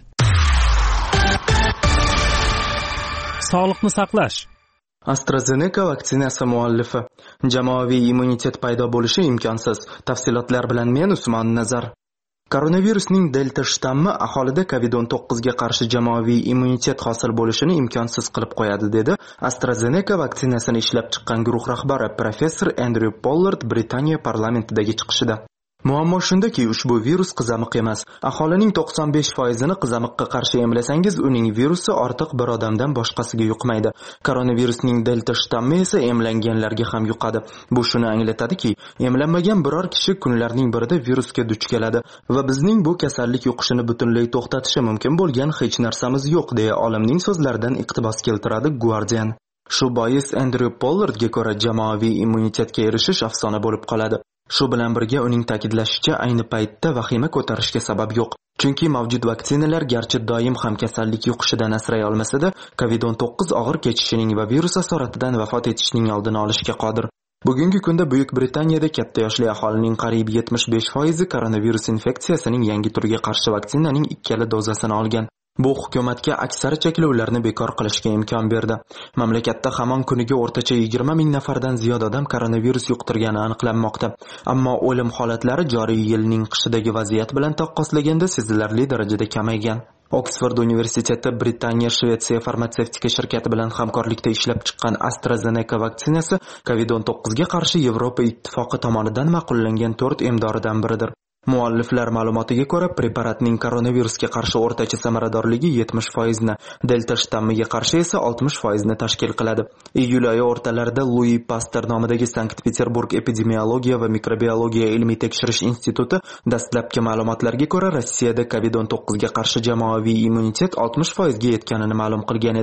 Sog'liqni saqlash. AstraZeneca vaksinasi muallifi: jamoaviy immunitet paydo bo'lishi imkonsiz. Tafsilotlar bilan men Usmon Nazar. Koronavirusning delta shtammi aholida covid o'n to'qqiz ga qarshi jamoaviy immunitet hosil bo'lishini imkonsiz qilib qo'yadi, dedi AstraZeneca vaksinasini ishlab chiqqan guruh rahbari professor Andrew Pollard Britaniya parlamentidagi chiqishida. Muammo shundaki, ushbu virus qizamiq emas. Aholining to'qson besh foizini qizamiqqa qarshi emlasangiz, uning virusi ortiq bir odamdan boshqasiga yuqmaydi. Koronavirusning delta shtammi esa emlanganlarga ham yuqadi. Bu shuni anglatadiki, emlanmagan biror kishi kunlarning birida virusga duch keladi va bizning bu kasallik yuqishini butunlay to'xtatishi mumkin bo'lgan hech narsamiz yo'q, deya olimning so'zlaridan iqtibos keltiradi Guardian. Shu bois Andrew Pollardga ko'ra, jamoaviy immunitetga erishish afsona bo'lib qoladi. Shu bilan birga uning ta'kidlashicha, ayni paytda vahima ko'tarishga sabab yo'q. Chunki mavjud vaksinalar garchi doim ham kasallik yuqishidan asray olmasa-da, covid o'n to'qqiz og'ir kechishining va virus asoratidan vafot etishning oldini olishga qodir. Bugungi kunda Buyuk Britaniyada katta yoshli aholining qariyb yetmish besh foizi koronavirus infeksiyasining yangi turiga qarshi vaksinaning ikkala dozasini olgan. Bu hukumatga aksar cheklovlarni bekor qilishga imkon berdi. Mamlakatda hamon kuniga o'rtacha yigirma ming nafardan ziyod odam koronavirus yuqtirgani aniqlanmoqda. Ammo o'lim holatlari joriy yilning qishidagi vaziyat bilan taqqoslaganda sezilarli darajada kamaygan. Oksford universiteti Britaniya Shvetsiya farmatsevtika shirkati bilan hamkorlikda ishlab chiqqan AstraZeneca vaksinasi covid o'n to'qqiz ga qarshi Yevropa ittifoqi tomonidan ma'qullangan to'rt emdoridan biridir. Mualliflar ma'lumotiga ko'ra, preparatning koronavirusga qarshi o'rtacha samaradorligi yetmish foizni, delta shtammiga qarshi esa oltmish foizni tashkil qiladi. Iyul oyi o'rtalarida Louis Pasteur nomidagi Sankt-Peterburg epidemiologiya va mikrobiologiya ilmiy tekshirish instituti dastlabki ma'lumotlarga ko'ra, Rossiyada covid o'n to'qqiz ga qarshi jamoaviy immunitet oltmish foizga yetganini ma'lum qilgan edi.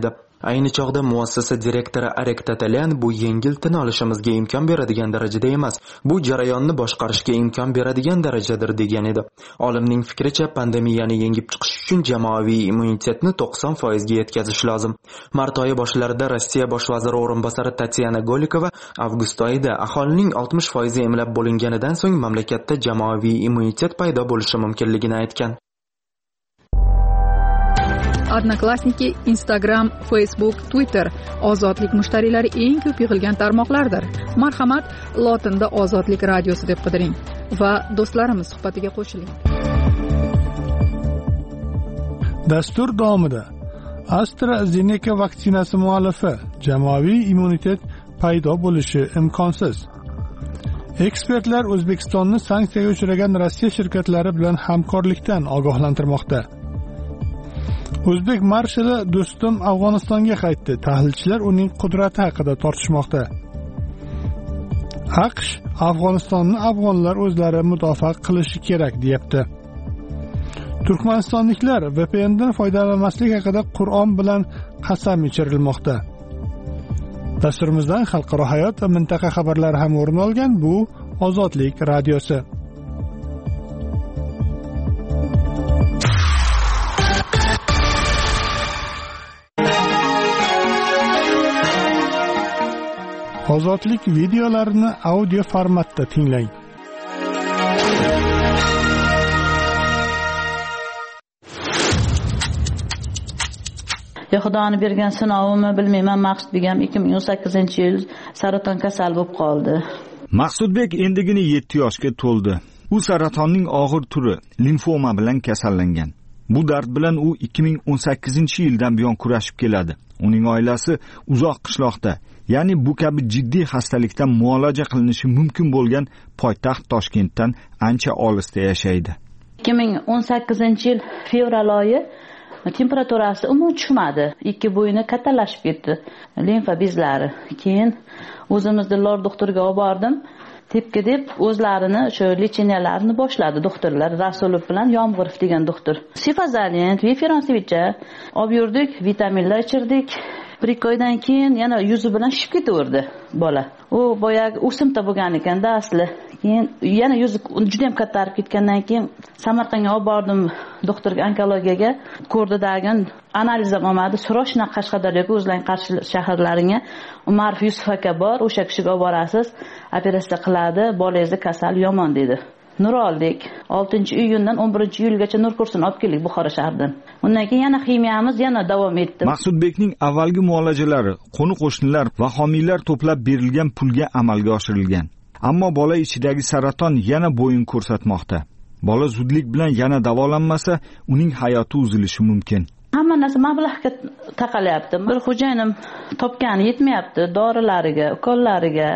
Ayni chog'da muassasa direktori Arek Tatalyan bu yengil tin olishimizga imkon beradigan darajada emas, bu jarayonni boshqarishga imkon beradigan darajadir degan edi. Olimning fikricha, pandemiyani yengib chiqish uchun jamoaviy immunitetni to'qson foizga yetkazish lozim. Mart oyi boshlarida Rossiya bosh vaziri o'rinbosari Tatyana Golikova avgust oyida aholining oltmish foizi emlab bo'linganidan so'ng mamlakatda jamoaviy immunitet paydo bo'lishi mumkinligini aytgan. Odnoklassniki, Instagram, Facebook, Twitter ozodlik mushtariylari eng ko'p yig'ilgan tarmoqlardir. Marhamat, lotinda Ozodlik radiosi deb qidiring va do'stlarimiz suhbatiga qo'shiling. Dastur davomida AstraZeneca vaksinasi muallifi: jamoaviy immunitet paydo bo'lishi imkonsiz. Ekspertlar O'zbekistonni sanksiyaga uchragan Rossiya shirkatlari bilan hamkorlikdan ogohlantirmoqda. O'zbek marshali Do'stum Afg'onistonga qaytdi. Tahlilchilar uning qudrati haqida tortishmoqda. AQSh Afg'onistonni afg'onlar o'zlari mudofaa qilishi kerak deyapti. Turkmanistonliklar V P N dan foydalanmaslik haqida Qur'on bilan qasam ichirilmoqda. Dasturimizdan xalqaro hayot va mintaqa xabarlari ham o'rin olgan. Bu Ozodlik radiosi. Ozodlik videolarini audio formatda tinglang. Ya Xudoni bergan sinovimi bilmayman, Maqsudbek ham ikki ming o'n sakkizinchi yil saraton kasal bo'lib qoldi. Maqsudbek endigina yetti yoshga to'ldi. U saratonning og'ir turi, limfoma bilan kasallangan. Bu dard bilan u ikki ming o'n sakkizinchi yildan buyon kurashib keladi. Uning oilasi uzoq qishloqda, ya'ni bu kabi jiddiy xastalikdan muolaja qilinishi mumkin bo'lgan poytaxt Toshkentdan ancha olisda yashaydi. ikki ming o'n sakkizinchi yil fevral oyi temperaturasi umuman tushmadi. Ikki bo'yni kattalashib ketdi, limfa bezlari. Keyin o'zimizni lor doktoriga olib bordim. Tepki deb o'zlarini shu lecheniyalarni boshladi doktorlar. Rasulov bilan Yomg'irov degan doktor. Sifazalin, Viferonsevicha olib yurdik, vitaminlar ichirdik. Bir ikki oydan keyin yana yuzi bilan shishib ketaverdi bola. U boyagi o'simta bo'lgan ekanda asli. Keyin yana yuzi juda ham kattarib ketgandan keyin Samarqandga olib bordim doktorga, onkologiyaga. Ko'rdidagi analizim olmadi. Srochna Qashqadaryoga, o'zlaring Qarshi shaharlaringga Umarov Yusuf aka bor, o'sha kishiga olib borasiz, operatsiya qiladi, bolangizni kasal yomon dedi. Nur oldik. oltinchi iyundan o'n birinchi iyulgacha nur kursini olib keldik Buxoro shahridan. Undan keyin yana ximiyamiz yana davom etdi. Maqsudbekning avvalgi muolajalari qo'ni-qo'shnilar va homiylar to'plab berilgan pulga amalga oshirilgan. Ammo bola ichidagi saraton yana bo'yin ko'rsatmoqda. Bola zudlik bilan yana davolanmasa, uning hayoti uzilishi mumkin. Hamma narsa mablag'ga taqalyapti. Bir xo'jayinim topgani yetmayapti, dorilariga, ukollariga.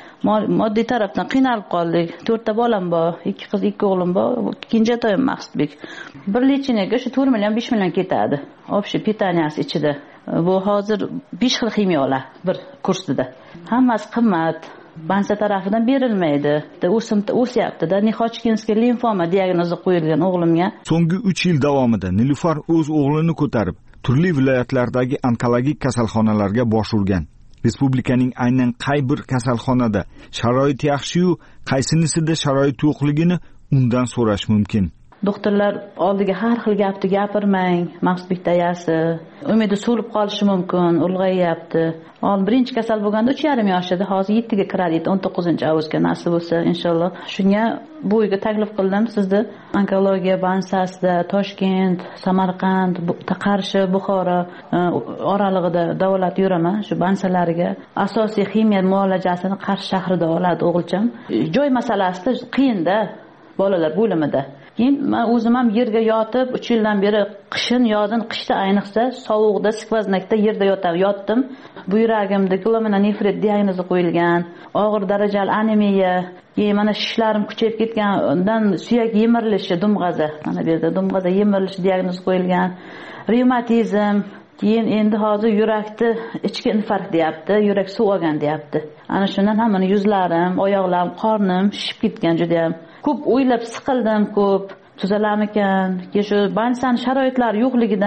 Moddiy tarafdan qiynalib qoldik. to'rtta bolam bor, ikki qiz, ikki o'g'lim bor. Ikkinchi to'yim Maqsudbek. Bir lecheniyaga shu to'rt million besh million ketadi. Общий pitaniyasi ichida. Bu hozir besh xil ximiyalar bir kursida. Hammasi qimmat. Bansa tarafidan berilmaydi. O'simta o'syapti-da, Hodgkinskiy limfoma diagnozi qo'yilgan o'g'limga. So'nggi uch yil davomida Nilufar o'z o'g'lini ko'tarib, turli viloyatlardagi onkologik kasalxonalarga bosh urgan. Respublikaning aynan qay bir kasalxonada sharoit yaxshi-yu, qaysinisida sharoit yo'qligini undan so'rash mumkin. Doktorlar oldiga har xil gapni gapirmang, Maqsudbek dayasi, umidi so'lib qolishi mumkin, ulg'ayyapti. Ol birinchi kasal bo'lganda uch yarim yoshida, hozir yettiga kiradi, o'n to'qqizinchi avgustga nasib bo'lsa, inshaalloh. Shunga bu uyga taklif qildim, sizni onkologiya bansasida Toshkent, Samarqand, Qarshi, Buxoro oralig'ida davolat yuraman, shu bansalariga. Asosiy ximiya muolajasini Qarshi shahrida oladi o'g'ilcham. Joy masalasida qiyinda bolalar bo'limida. Keyin men o'zim ham yerga yotib uch yildan beri qishin, yozin, qishda ayniqsa sovuqda skvaznakda yerda yotar yotdim. Buyragimda glomerulonefrit diagnozi qo'yilgan, og'ir darajali anemiya, keyin mana shishlarim kuchayib ketgandan suyak yemirilishi, dumg'aza, mana bu yerda dumg'aza yemirilishi diagnozi qo'yilgan, revmatizm, keyin endi hozir yurakni ichki infarkt deyapti, yurak suv olgan deyapti. Ana shundan ham meni yuzlarim, oyoqlarim, qornim shishib ketgan juda ham. Ko'p o'ylab siqildim, ko'p tuzalarmikan, shu bansan sharoitlari yo'qligidan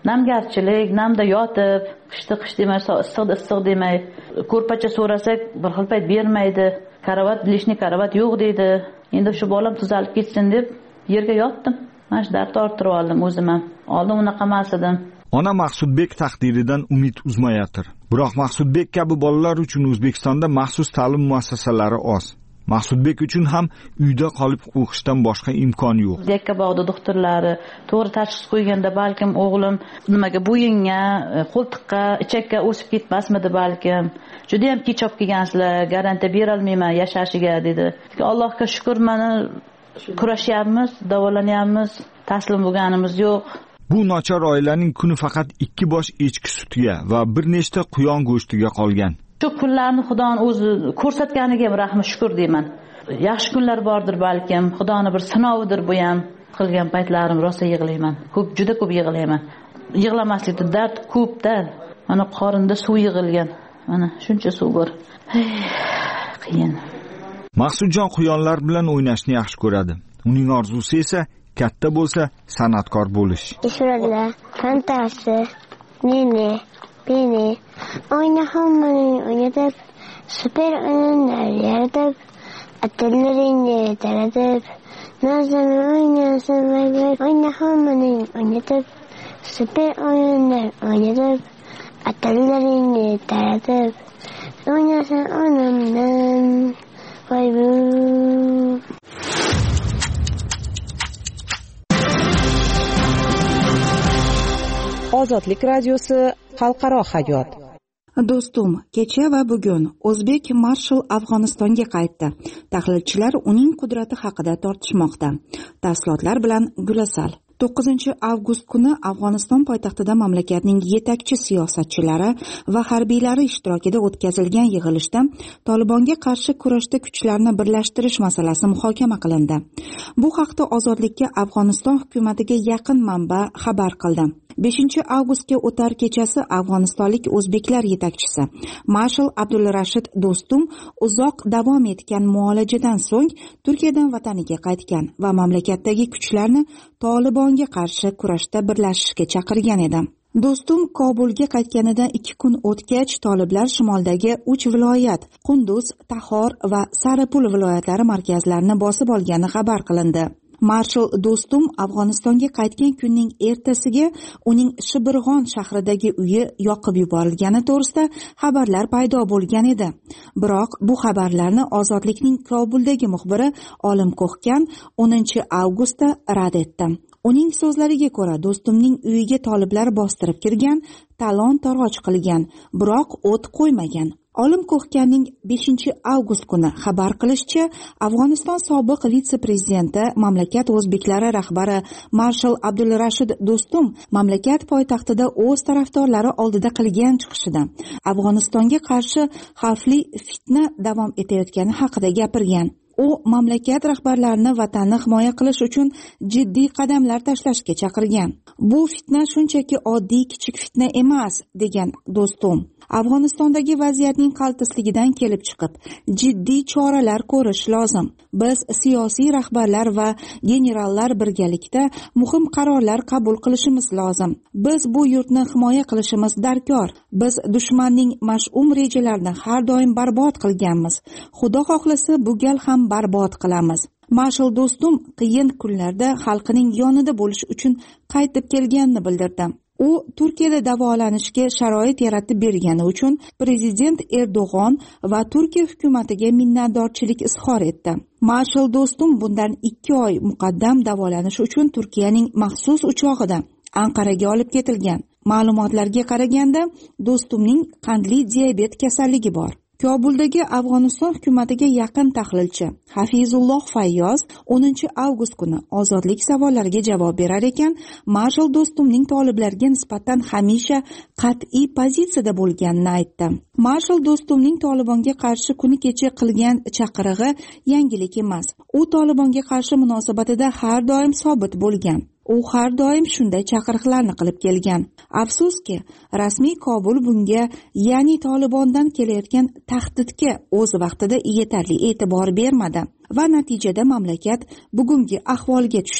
namgarchilik, namda yotib, qishda qish demay, issiqda issiq demay, ko'rpacha so'rasak bir xil payt bermaydi, karavot, lishni karavot yo'q deydi. Endi shu bolam tuzalib ketsin deb yerga yotdim. Mana shu dard orttirib oldim o'zim ham. Oldin unaqa emas edim. Ona Maqsudbek taqdiridan umid uzmayotir. Biroq Maqsudbek kabi bolalar uchun O'zbekistonda maxsus ta'lim muassasalari oz. Maqsudbek uchun ham uyda qolib o'qishdan boshqa imkon yo'q. Yakkabog'da doktorlari to'g'ri tashxis qo'yganda balkim o'g'lim nimaga bo'yinga, qo'ltiqqa, ichakka o'sib ketmasmidi balkim. Juda ham kech olib kelgansizlar, garantiya bera olmayman yashashiga dedi. Allohga shukr, mana kurashyapmiz, davolanyapmiz, taslim bo'lganimiz yo'q. Bu nochor oilaning kuni faqat ikki bosh echki sutiga va bir nechta quyon go'shtiga qolgan. Shu kunlarni Xudoning o'zi ko'rsatganiga rahmi shukr deyman. Yaxshi kunlar bordir balkim, Xudoning bir sinovidir bu ham. Qilgan paytlarim rosa yig'layman. Ko'p, juda ko'p yig'layman. Yig'lamaslikda dard ko'pda. Mana qorinda suv yig'ilgan. Mana shuncha suv bor. Qiyin. Maqsudjon quyonlar bilan o'ynashni yaxshi ko'radi. Uning orzusi esa katta bo'lsa san'atkor bo'lish. Ishurlar, fantasi, nene, beni, oyna hammaning o'ynatib, super o'yinlar yaratib, atalaringni taratib, nazami o'ynasin voy-voy, oyna hammaning o'ynatib, super o'yinlar o'ynatib, atalaringni taratib, o'ynasin onamdan voy-voy. Ozodlik radiosi xalqaro hayot. Do'stum, kecha va bugun o'zbek marshal Afg'onistonga qaytdi. Tahlilchilar uning qudrati haqida tortishmoqda. Tafsilotlar bilan Gulasal. to'qqizinchi avgust kuni Afg'oniston poytaxtida mamlakatning yetakchi siyosatchilari va harbiylari ishtirokida o'tkazilgan yig'ilishda Tolibonga qarshi kurashda kuchlarni birlashtirish masalasi muhokama qilindi. Bu haqda Ozodlikka Afg'oniston hukumatiga yaqin manba xabar qildi. beshinchi avgustga o'tar kechasi afg'onistonlik o'zbeklar yetakchisi marshal Abdulrashid Do'stum uzoq davom etgan muolajadan so'ng Turkiyadan vataniga qaytgan va mamlakatdagi kuchlarni Tolibonga qarshi kurashda birlashishga chaqirgan edi. Do'stum Kobulga qaytganidan ikki kun o'tgach toliblar shimoldagi uch viloyat Qunduz, Tahor va Saripul viloyatlari markazlarini bosib olgani xabar qilindi. Marshal Do'stum Afg'onistonga qaytgan kunning ertasiga uning Shibirg'on shahridagi uyi yoqib yuborilgani to'g'risida xabarlar paydo bo'lgan edi. Biroq bu xabarlarni Ozodlikning Kobuldagi muxbiri Olim Ko'hkan o'ninchi avgustda rad etdi. Uning so'zlariga ko'ra, Do'stumning uyiga toliblar bostirib kirgan, talon-taroj qilgan, biroq o't qo'ymagan. Olim Ko'hkanning beshinchi avgust kuni xabar qilishicha, Afg'oniston sobiq vitse-prezidenti, mamlakat o'zbeklari rahbari marshal Abdulrashid Do'stum mamlakat poytaxtida o'z tarafdorlari oldida qilgan chiqishida Afg'onistonga qarshi xavfli fitna davom etayotgani haqida gapirgan. U mamlakat rahbarlarini vatanni himoya qilish uchun jiddiy qadamlar tashlashga chaqirgan. Bu fitna shunchaki oddiy kichik fitna emas, degan Do'stum. Afg'onistondagi vaziyatning qaltisligidan kelib chiqib, jiddiy choralar ko'rish lozim. Biz siyosiy rahbarlar va generallar birgalikda muhim qarorlar qabul qilishimiz lozim. Biz bu yurtni himoya qilishimiz darkor. Biz dushmanning mash'um rejalarini har doim barbod qilganmiz. Xudo xohlasa bu gal ham barbod qilamiz. Marshal Do'stum qiyin kunlarda xalqining yonida bo'lish uchun qaytib kelganini bildirdi. U Turkiyada davolanishga sharoit yaratib bergani uchun prezident Erdo'g'on va Turkiya hukumatiga minnatdorchilik izhor etdi. Marshal Do'stum bundan ikki oy muqaddam davolanish uchun Turkiyaning maxsus uchog'ida Anqaraga olib ketilgan. Ma'lumotlarga qaraganda, Do'stumning qandli diabet kasalligi bor. Kobuldagi Afg'oniston hukumatiga yaqin tahlilchi Hafizulloh Fayyoz o'ninchi avgust kuni Ozodlik savollariga javob berar ekan, marshal Do'stumning toliblarga nisbatan hamisha qat'iy pozitsiyada bo'lganini aytdi. Marshal Do'stumning Tolibonga qarshi kuni kecha qilgan chaqirig'i yangilik emas. U Tolibonga qarshi munosabatida har doim sobit bo'lgan. U har doim shunday chaqiriqlarni qilib kelgan. Afsuski, rasmiy Kobul bunga, ya'ni Tolibondan kelayotgan tahdidga o'z vaqtida yetarli e'tibor bermadi va natijada mamlakat bugungi ahvolga tushdi.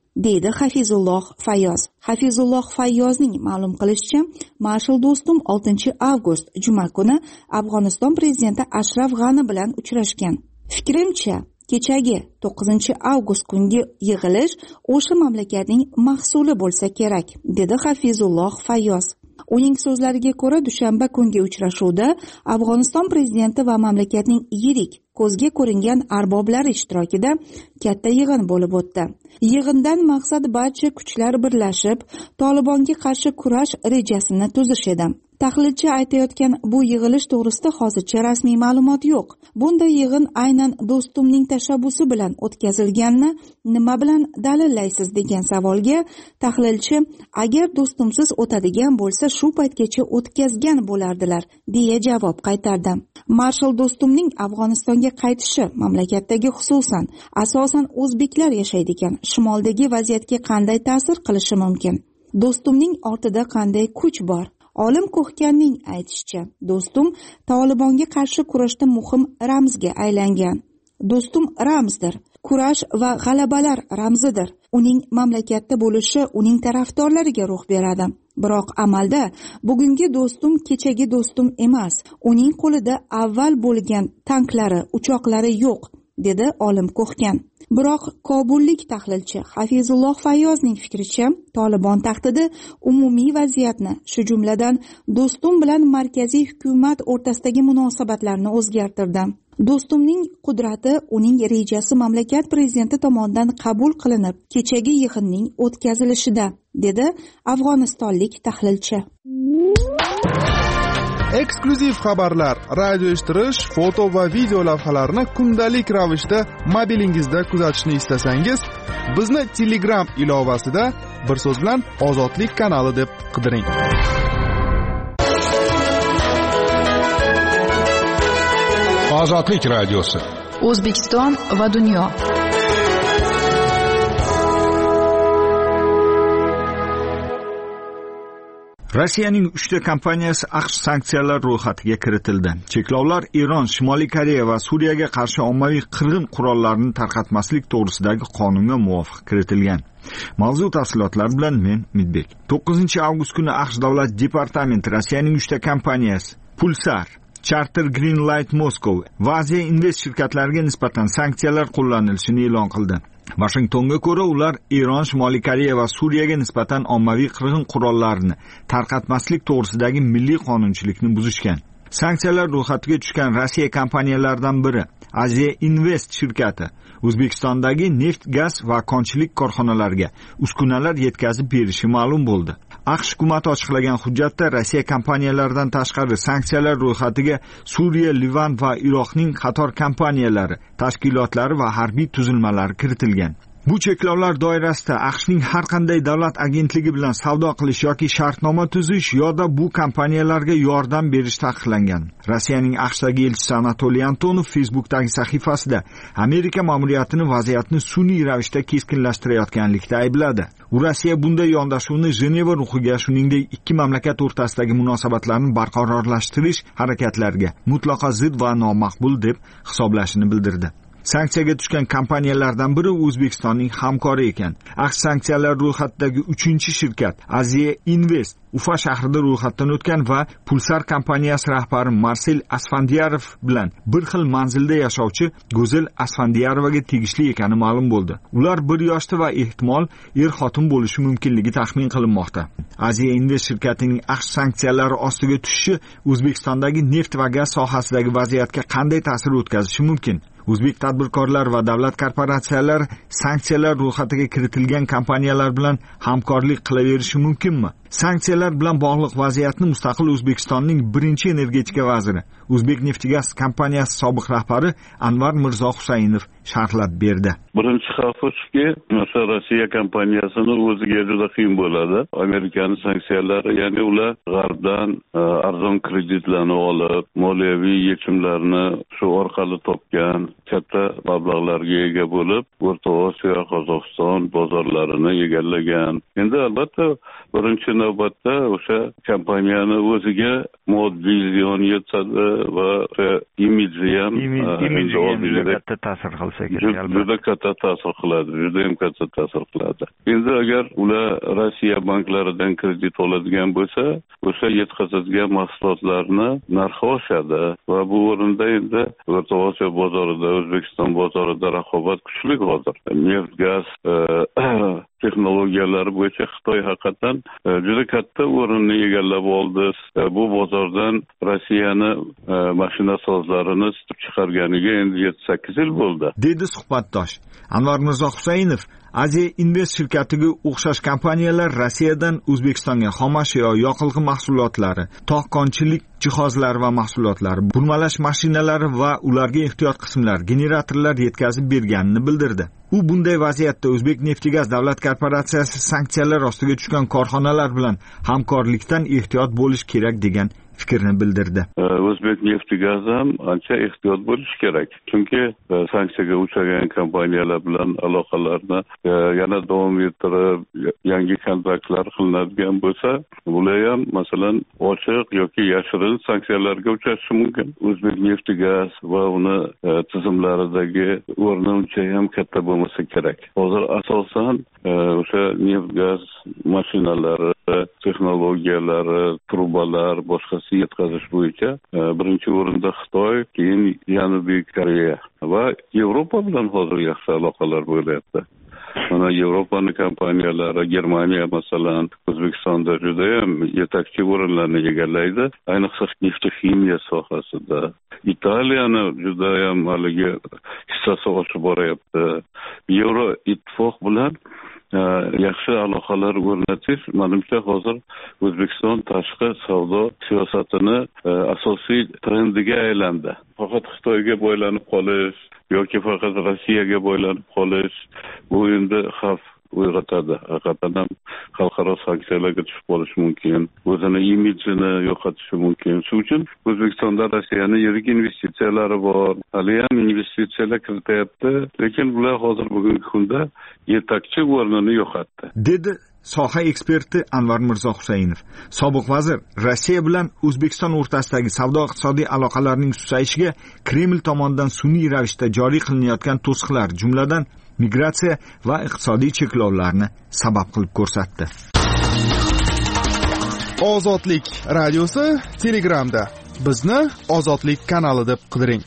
deydi Hafizulloh Fayoz. Hafizulloh Fayozning ma'lum qilishicha, Marshal Do'stum oltinchi avgust juma kuni Afg'oniston prezidenti Ashraf G'ani bilan uchrashgan. Fikrimcha, kechagi to'qqizinchi avgust kungi yig'ilish o'sha mamlakatning mahsuli bo'lsa kerak, dedi Hafizulloh Fayoz. Uning so'zlariga ko'ra, dushanba kungi uchrashuvda Afg'oniston prezidenti va mamlakatning yirik, ko'zga ko'ringan arboblari ishtirokida katta yig'in bo'lib o'tdi. Yig'indan maqsad barcha kuchlar birlashib, Tolibonga qarshi kurash rejasini tuzish edi. Tahlilchi aytayotgan bu yig'ilish to'g'risida hozircha rasmiy ma'lumot yo'q. Bunday yig'in aynan Do'stumning tashabbusi bilan o'tkazilganini nima bilan dalillaysiz degan savolga tahlilchi, agar Do'stumsiz o'tadigan bo'lsa, shu paytgacha o'tkazgan bo'lardilar, deya javob qaytardi. Marshal Do'stumning Afg'onistonga qaytishi mamlakatdagi, xususan asosan o'zbeklar yashaydigan shimoldagi vaziyatga qanday ta'sir qilishi mumkin? Do'stumning ortida qanday kuch bor? Olim Ko'hkanning aytishicha, Do'stum Tolibonga qarshi kurashda muhim ramzga aylangan. Do'stum ramzdir, kurash va g'alabalar ramzidir. Uning mamlakatda bo'lishi uning tarafdorlariga ruh beradi. Biroq amalda bugungi Do'stum kechagi Do'stum emas. Uning qo'lida avval bo'lgan tanklari, uchoqlari yo'q, dedi olim Ko'hkan. Biroq kobullik tahlilchi Hafizulloh Fayozning fikricha, Tolibon tahdidi umumiy vaziyatni, shu jumladan Do'stum bilan markaziy hukumat o'rtasidagi munosabatlarni o'zgartirdi. Do'stumning qudrati uning rejasi mamlakat prezidenti tomonidan qabul qilinib, kechagi yig'inning o'tkazilishida, dedi afg'onistonlik tahlilchi. Eksklyuziv xabarlar, radio eshittirish, foto va video lavhalarni kundalik ravishda mobilingizda kuzatishni istasangiz, bizni Telegram ilovasida bir so'z bilan Ozodlik kanali deb qidiring. Ozodlik radiosi. O'zbekiston va dunyo. Rossiyaning uchta kompaniyasi AQSh sanksiyalar ro'yxatiga kiritildi. Cheklovlar Eron, Shimoliy Koreya va Suriyaga qarshi ommaviy qirg'in qurollarini tarqatmaslik to'g'risidagi qonunga muvofiq kiritilgan. Mavzu tafsilotlari bilan men Midbek. to'qqizinchi avgust kuni AQSh davlat departamenti Rossiyaning uchta kompaniyasi Pulsar, Charter Greenlight Moscow va Asia Invest shirkatlariga nisbatan sanksiyalar qo'llanilishini e'lon qildi. Washingtonga ko'ra, ular Eron, Shimoliy Koreya va Suriyaga nisbatan ommaviy qirg'in qurollarini tarqatmaslik to'g'risidagi milliy qonunchilikni buzishgan. Sanksiyalar ro'yxatiga tushgan Rossiya kompaniyalaridan biri Asia Invest shirkati O'zbekistondagi neft, gaz va konchilik korxonalariga uskunalar yetkazib berishi ma'lum bo'ldi. AQSh hukumati ochiqlagan hujjatda Rossiya kompaniyalaridan tashqari sanksiyalar ro'yxatiga Suriya, Livan va Iroqning qator kompaniyalari, tashkilotlari va harbiy tuzilmalari kiritilgan. Bu cheklovlar doirasida AQShning har qanday davlat agentligi bilan savdo qilish yoki shartnoma tuzish yoda bu kompaniyalarga yordam berish taqiqlangan. Rossiyaning AQShdagi elchisi Anatoliy Antonov Facebook'dagi sahifasida Amerika ma'muriyatini vaziyatni sun'iy ravishda keskinlashtirayotganlikda aybladi. U Rossiya bunday yondashuvni Jeneva ruhiga, shuningdek ikki mamlakat o'rtasidagi munosabatlarni barqarorlashtirish harakatlariga mutlaqo zid va nomaqbul deb hisoblashini bildirdi. Sanksiyaga tushgan kompaniyalardan biri O'zbekistonning hamkori ekan. AQSh sanksiyalar ro'yxatidagi uchinchi shirkat Asia Invest Ufa shahrida ro'yxatdan o'tgan va Pulsar kompaniyasi rahbari Marsel Asfandiyarov bilan bir xil manzilda yashovchi Go'zal Asfandiyarovaga tegishli ekani ma'lum bo'ldi. Ular bir yoshda va ehtimol er-xotin bo'lishi mumkinligi taxmin qilinmoqda. Asia Invest shirkatining AQSh sanksiyalari ostiga tushishi O'zbekistondagi neft va gaz sohasidagi vaziyatga qanday ta'sir o'tkazishi mumkin? O'zbek tadbirkorlar va davlat korporatsiyalari sanksiyalar ro'yxatiga kiritilgan kompaniyalar bilan hamkorlik qilaverishi mumkinmi? Sanksiyalar bilan bog'liq vaziyatni mustaqil O'zbekistonning birinchi energetika vaziri, O'zbekneftgaz kompaniyasi sobiq rahbari Anvar Mirzo Husaynov sharhlab berdi. Birinchi xavf shuki, o'sha Rossiya kompaniyasini o'ziga juda qiyin bo'ladi. Amerikaning sanksiyalari, ya'ni ular g'arbdan arzon kreditlarni olib, moliyaviy yechimlarni shu orqali topgan, katta mablag'larga ega bo'lib, O'rta Osiyo, Qozog'iston bozorlarini egallagan. Endi albatta birinchi navbatda o'sha kompaniyani o'ziga moddiy ziyon yetadi va imidji ham imidjiga katta ta'sir qilsa kerak. Juda katta ta'sir qiladi, juda ham katta ta'sir qiladi. endi agar ular Rossiya banklaridan kredit oladigan bo'lsa, o'sha yetkazadigan mahsulotlarni narxi oshadi va bu o'rinda endi O'rta Osiyo bozorida, O'zbekiston bozorida raqobat kuchli hozir. Neft, gaz texnologiyalari bo'yicha Xitoy haqiqatan juda katta o'rinni egallab oldi. Bu bozordan Rossiyani mashina sozlarini tutib chiqarganiga endi yetti sakkiz yil bo'ldi, dedi suhbatdosh. Anvar Mirzo Husaynov Aziya Invest shirkatiga o'xshash kompaniyalar Rossiyadan O'zbekistonga xomashyo, yoqilg'i mahsulotlari, tog' jihozlari va mahsulotlari, burmalash mashinalari va ularga ehtiyot qismlar, generatorlar yetkazib berganini bildirdi. U bunday vaziyatda O'zbek Neftigaz davlat korporatsiyasi sanksiyalar ostiga tushgan korxonalar bilan hamkorlikdan ehtiyot bo'lish kerak degan fikrni bildirdi. O'zbek Neftigaz ham ancha ehtiyot bo'lish kerak. Chunki sanksiyaga uchragan kompaniyalar bilan aloqalarni yana davom ettirib, yangi kontraktlar qilinadigan bo'lsa, ular ham masalan ochiq yoki yashirin sanksiyalarga uchrashi mumkin. O'zbek Neftigaz va uni tizimlaridagi o'rni uncha ham katta bo'lmasa kerak. Hozir asosan o'sha neft gaz mashinalari, texnologiyalari, trubalar, boshqasi yetkazish bo'yicha birinchi o'rinda Xitoy, keyin Janubiy Koreya va Yevropa bilan hozir yaxshi aloqalar bo'lyapti. Mana Yevropaning kompaniyalari, Germaniya masalan, O'zbekistonda juda ham yetakchi o'rinlarni egallaydi, ayniqsa neft-ximiya sohasida. Italiyani juda ham haligi hissasi oshib boryapti. Yevro ittifoq bilan yaxshi aloqalar o'rnatish menimcha hozir O'zbekiston tashqi savdo siyosatini asosiy trendiga aylandi. Faqat Xitoyga bo'ylanib qolish yoki faqat Rossiyaga bo'ylanib qolish bu endi xavf uyg'otadi. Haqiqatan ham xalqaro sanksiyalarga tushib qolish mumkin, o'zini imidjini yo'qotishi mumkin. Shuning uchun O'zbekistonda Rossiyaning yirik investitsiyalari bor, hali ham investitsiyalar kirityapti, lekin ular hozir bugungi kunda yetakchi o'rnini yo'qotdi, dedi soha eksperti Anvar Mirzo Husaynov. Sobiq vazir Rossiya bilan O'zbekiston o'rtasidagi savdo-iqtisodiy aloqalarning susayishiga Kreml tomonidan sun'iy ravishda joriy qilinayotgan to'siqlar, jumladan migratsiya va iqtisodiy cheklovlarni sabab qilib ko'rsatdi. Ozodlik radiosi Telegramda. Bizni Ozodlik kanali deb qidiring.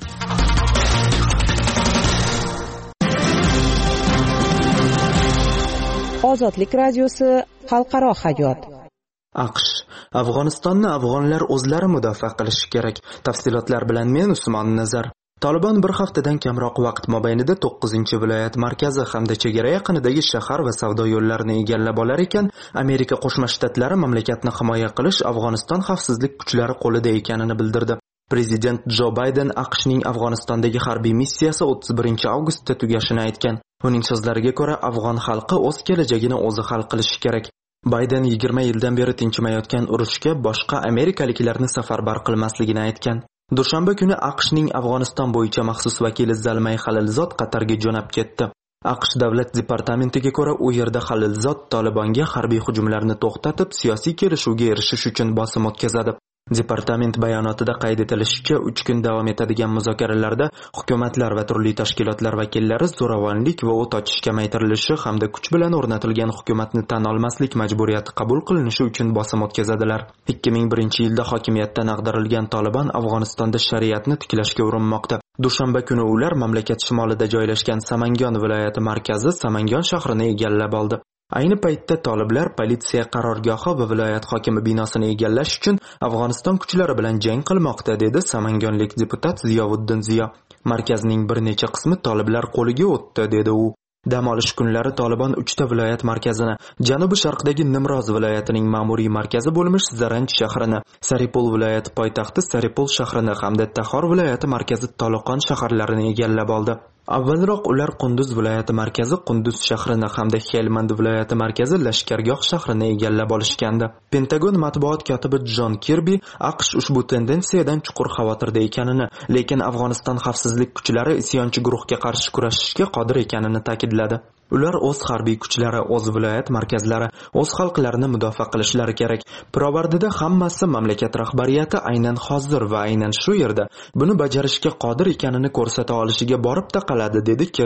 Ozodlik radiosi xalqaro hayot. AQSh Afg'onistonni afg'onlar o'zlari mudofaa qilishi kerak. Tafsilotlar bilan men Usmon Nazar. Taliban bir haftadan kamroq vaqt mobaynida to'qqizinchi viloyat markazi hamda chegara yaqinidagi shahar va savdo yo'llarini egallab olar ekan, Amerika Qo'shma Shtatlari mamlakatni himoya qilish Afg'oniston xavfsizlik kuchlari qo'lida ekanini bildirdi. Prezident Jo Bayden AQShning Afg'onistondagi harbiy missiyasi o'ttiz birinchi avgustda tugashini aytgan. Uning so'zlariga ko'ra, afg'on xalqi o'z kelajagini o'zi hal qilishi kerak. Bayden yigirma yildan beri tinchimayotgan urushga boshqa amerikaliklarni safarbar qilmasligini aytgan. Dushanba kuni AQShning Afg'oniston bo'yicha maxsus vakili Zalmay Xalilzod Qatarga jo'nab ketdi. AQSh davlat departamentiga ko'ra, u yerda Xalilzod Talibanga harbiy hujumlarni to'xtatib, siyosiy kelishuvga erishish uchun bosim o'tkazadi. Departament bayonotida qayd etilishicha, uch kun davom etadigan muzokaralarda hukumatlar va turli tashkilotlar vakillari zo'ravonlik va o't ochish kamaytirilishi hamda kuch bilan o'rnatilgan hukumatni tan olmaslik majburiyati qabul qilinishi uchun bosim o'tkazadilar. ikki ming birinchi yilda hokimiyatdan ag'darilgan Taliban Afg'onistonda shariatni tiklashga urinmoqda. Dushanba kuni ular mamlakat shimolida joylashgan Samangon viloyati markazi Samangon shahrini egallab oldi. Ayni paytda toliblar politsiya qarorgohi va viloyat hokimi binosini egallash uchun Afg'oniston kuchlari bilan jang qilmoqda, dedi samangonlik deputat Ziyovuddin Ziyo. Markazning bir necha qismi toliblar qo'liga o'tdi, dedi u. Dam olish kunlari Taliban uchta viloyat markazini, janubi sharqdagi Nimroz viloyatining ma'muriy markazi bo'lmish Zaranj shahrini, Saripol viloyati poytaxti Saripol shahrini hamda Tahor viloyati markazi Toloqon shaharlarini egallab oldi. Avvalroq ular Qunduz viloyati markazi Qunduz shahrini hamda Helmand viloyati markazi Lashkargoh shahrini egallab olishgandi. Pentagon matbuot kotibi Jon Kirbi AQSh ushbu tendensiyadan chuqur xavotirda ekanini, lekin Afg'oniston xavfsizlik kuchlari isyonchi guruhga qarshi kurashishga qodir ekanini ta'kidladi. Ular o'z harbiy kuchlari, o'z viloyat markazlari, o'z xalqlarini mudofaa qilishlari kerak. Pirovardida hammasi mamlakat rahbariyati aynan hozir va aynan shu yerda buni bajarishga qodir ekanini ko'rsata olishiga borib taqaladi, dedi Kirbi.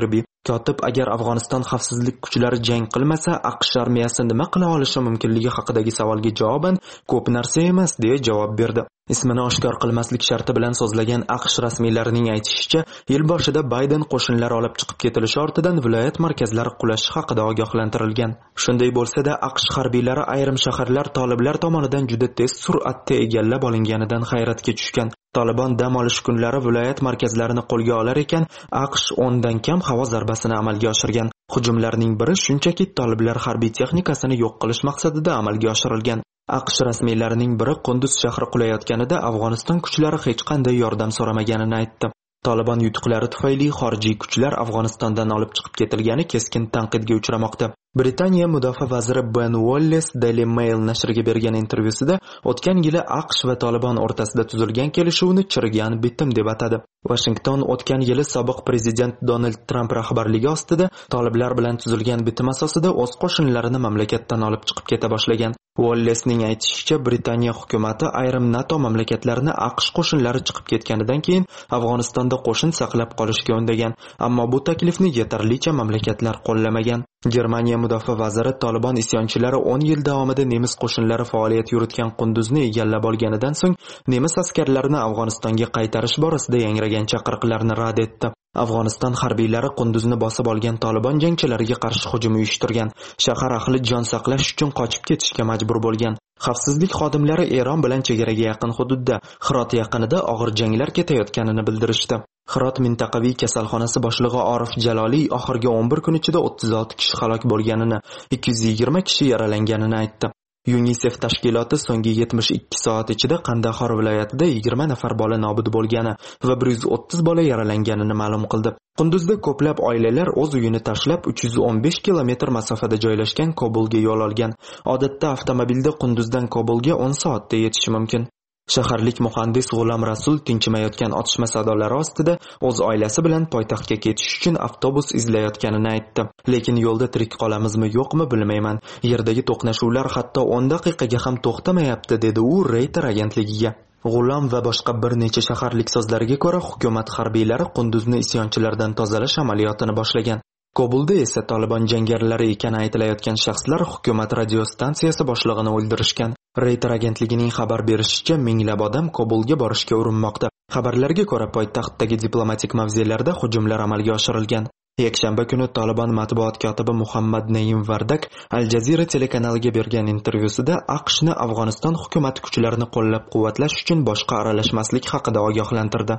Kotib agar Afg'oniston xavfsizlik kuchlari jang qilmasa, AQSh armiyasi nima qila olishi mumkinligi haqidagi savolga javoban ko'p narsa emas deya javob berdi. Ismini oshkor qilmaslik sharti bilan so'zlagan AQSh rasmiylarining aytishicha, yil boshida Bayden qo'shinlar olib chiqib ketilishi ortidan viloyat markazlari qulashi haqida ogohlantirilgan. Shunday bo'lsa-da, AQSh harbiylari ayrim shaharlar toliblar tomonidan juda tez sur'atda egallab olinganidan hayratga tushgan. Taliban dam olish kunlari viloyat markazlarini qo'lga olar ekan, AQSh o'ndan kam havo zarbasini amalga oshirgan. Hujumlarning biri shunchaki toliblar harbiy texnikasini yo'q qilish maqsadida amalga oshirilgan. AQSh rasmiylarining biri Qunduz shahri qulayotganida Afg'oniston kuchlari hech qanday yordam so'ramaganini aytdi. Taliban yutuqlari tufayli xorijiy kuchlar Afg'onistondan olib chiqib ketilgani keskin tanqidga uchramoqda. Britaniya mudofaa vaziri Ben Wallace Daily Mail nashriga bergan intervyusida o'tgan yili AQSh va Taliban o'rtasida tuzilgan kelishuvni chirigan bitim deb atadi. Washington o'tgan yili sobiq prezident Donald Trump rahbarligi ostida toliblar bilan tuzilgan bitim asosida o'z qo'shinlarini mamlakatdan olib chiqib keta boshlagan. Wallace'ning aytishicha, Britaniya hukumati ayrim NATO mamlakatlarini AQSh qo'shinlari chiqib ketganidan keyin Afg'onistonda qo'shin saqlab qolishga undagan, ammo bu taklifni yetarlicha mamlakatlar qo'llamagan. Germaniya mudofaa vaziri Taliban isyonchilari o'n yil davomida nemis qo'shinlari faoliyat yuritgan Qunduzni egallab olganidan so'ng nemis askarlarini Afg'onistonga qaytarish borasida yangragan chaqiriqlarni rad etdi. Afg'oniston harbiylari Qunduzni bosib olgan Taliban jangchilariga qarshi hujum uyushtirgan. Shahar ahli jon saqlash uchun qochib ketishga majbur bo'lgan. Xavfsizlik xodimlari Eron bilan chegaraga yaqin hududda, Hirot yaqinida og'ir janglar ketayotganini bildirishdi. Hirot mintaqaviy kasalxonasi boshlig'i Orif Jaloliy oxirgi o'n bir kun ichida o'ttiz olti kishi halok bo'lganini, ikki yuz yigirma kishi yaralanganini aytdi. UNICEF tashkiloti so'nggi yetmish ikki soat ichida Qandahor viloyatida yigirma nafar bola nobud bo'lgani va bir yuz o'ttiz bola yaralanganini ma'lum qildi. Qunduzda ko'plab oilalar o'z uyini tashlab uch yuz o'n besh kilometr masofada joylashgan Kobulga yo'l olgan. Odatda avtomobilda Qunduzdan Kobulga o'n soatda yetish mumkin. Shaharlik muhandis G'ulam Rasul tinchimayotgan otishma sadolari ostida o'z oilasi bilan poytaxtga ketish uchun avtobus izlayotganini aytdi. Lekin yo'lda tirik qolamizmi yo'qmi bilmayman. Yerdagi to'qnashuvlar hatto o'n daqiqaga ham to'xtamayapti, dedi u Reuters agentligiga. G'ulam va boshqa bir necha shaharlik so'zlariga ko'ra, hukumat harbiylari Qunduzni isyonchilardan tozalash amaliyotini boshlagan. Kobulda esa Taliban jangarilari ekani aytilayotgan shaxslar hukumat radiostansiyasi boshlig'ini o'ldirishgan. Reuters agentligining xabar berishicha, minglab odam Kobulga borishga urinmoqda. Xabarlarga ko'ra, poytaxtdagi diplomatik mavzelarda hujumlar amalga oshirilgan. Yakshanba kuni Taliban matbuot kotibi Muhammad Naim Vardak Al Jazeera telekanaliga bergan intervyusida AQShni Afg'oniston hukumati kuchlarini qo'llab-quvvatlash uchun boshqa aralashmaslik haqida ogohlantirdi.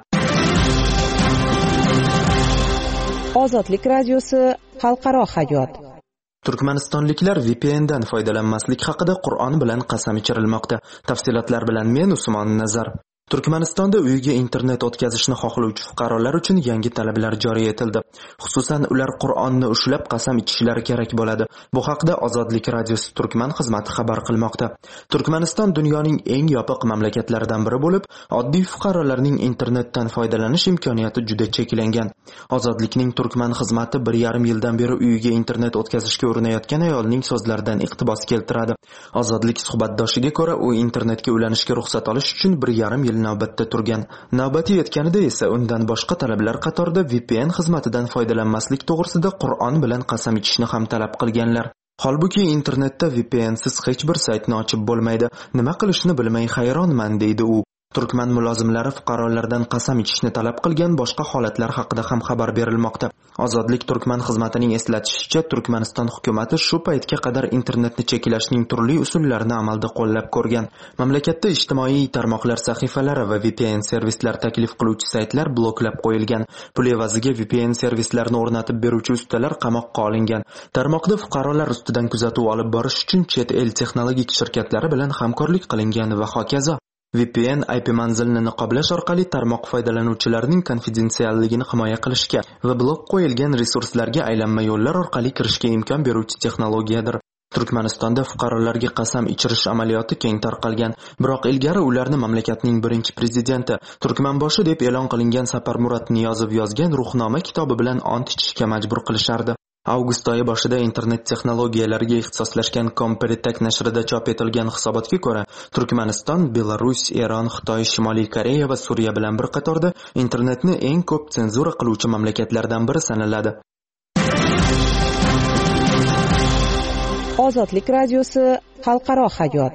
Ozodlik radiosi xalqaro hayot. Turkmanistonliklar V P N dan foydalanmaslik haqida Qur'on bilan qasam ichirilmoqda. Tafsilotlar bilan men Usmon Nazar. Turkmanistonda uyiga internet o'tkazishni xohlovchi fuqarolar uchun yangi talablar joriy etildi. Xususan, ular Qur'onni ushlab qasam ichishlari kerak bo'ladi. Bu haqda Ozodlik radiosi Turkman xizmati xabar qilmoqda. Turkmaniston dunyoning eng yopiq mamlakatlaridan biri bo'lib, oddiy fuqarolarning internetdan foydalanish imkoniyati juda cheklangan. Ozodlikning Turkman xizmati bir yarim yildan beri uyiga internet o'tkazishga urinayotgan ayolning so'zlaridan iqtibos keltiradi. Ozodlik suhbatdoshiga ko'ra, u internetga ulanishga ruxsat olish uchun bir yarim yil navbatda turgan. Navbati yetganida esa undan boshqa talablar qatorida V P N xizmatidan foydalanmaslik to'g'risida Qur'on bilan qasam ichishni ham talab qilganlar. Holbuki internetda V P N siz hech bir saytni ochib bo'lmaydi. Nima qilishni bilmay hayronman, deydi u. Turkman mulozimlari fuqarolardan qasam ichishni talab qilgan boshqa holatlar haqida ham xabar berilmoqda. Ozodlik Turkman xizmatining eslatishicha, Turkmaniston hukumati shu paytga qadar internetni cheklashning turli usullarini amalda qo'llab ko'rgan. Mamlakatda ijtimoiy tarmoqlar sahifalari va V P N servislar taklif qiluvchi saytlar bloklab qo'yilgan. Pul evaziga V P N servislarni o'rnatib beruvchi ustalar qamoqqa olingan. Tarmoqda fuqarolar ustidan kuzatuv olib borish uchun chet el texnologik shirkatlari bilan hamkorlik qilingan va hokazo. V P N I P manzilni niqoblash orqali tarmoq foydalanuvchilarining konfidensialligini himoya qilishga va blok qo'yilgan resurslarga aylanma yo'llar orqali kirishga imkon beruvchi texnologiyadir. Turkmanistonda fuqarolarga qasam ichirish amaliyoti keng tarqalgan, biroq ilgari ularni mamlakatning birinchi prezidenti Turkmanboshi deb e'lon qilingan Saparmurat Niyozov yozgan ruhnoma kitobi bilan ont ichishga majbur qilishardi. Avgust oyi boshida internet texnologiyalariga ixtisoslashgan Comperitek nashrida chop etilgan hisobotga ko'ra, Turkmaniston, Belarus, Eron, Xitoy, Shimoliy Koreya va Suriya bilan bir qatorda internetni eng ko'p senzura qiluvchi mamlakatlardan biri sanaladi. Ozodlik radiosi xalqaro hayot.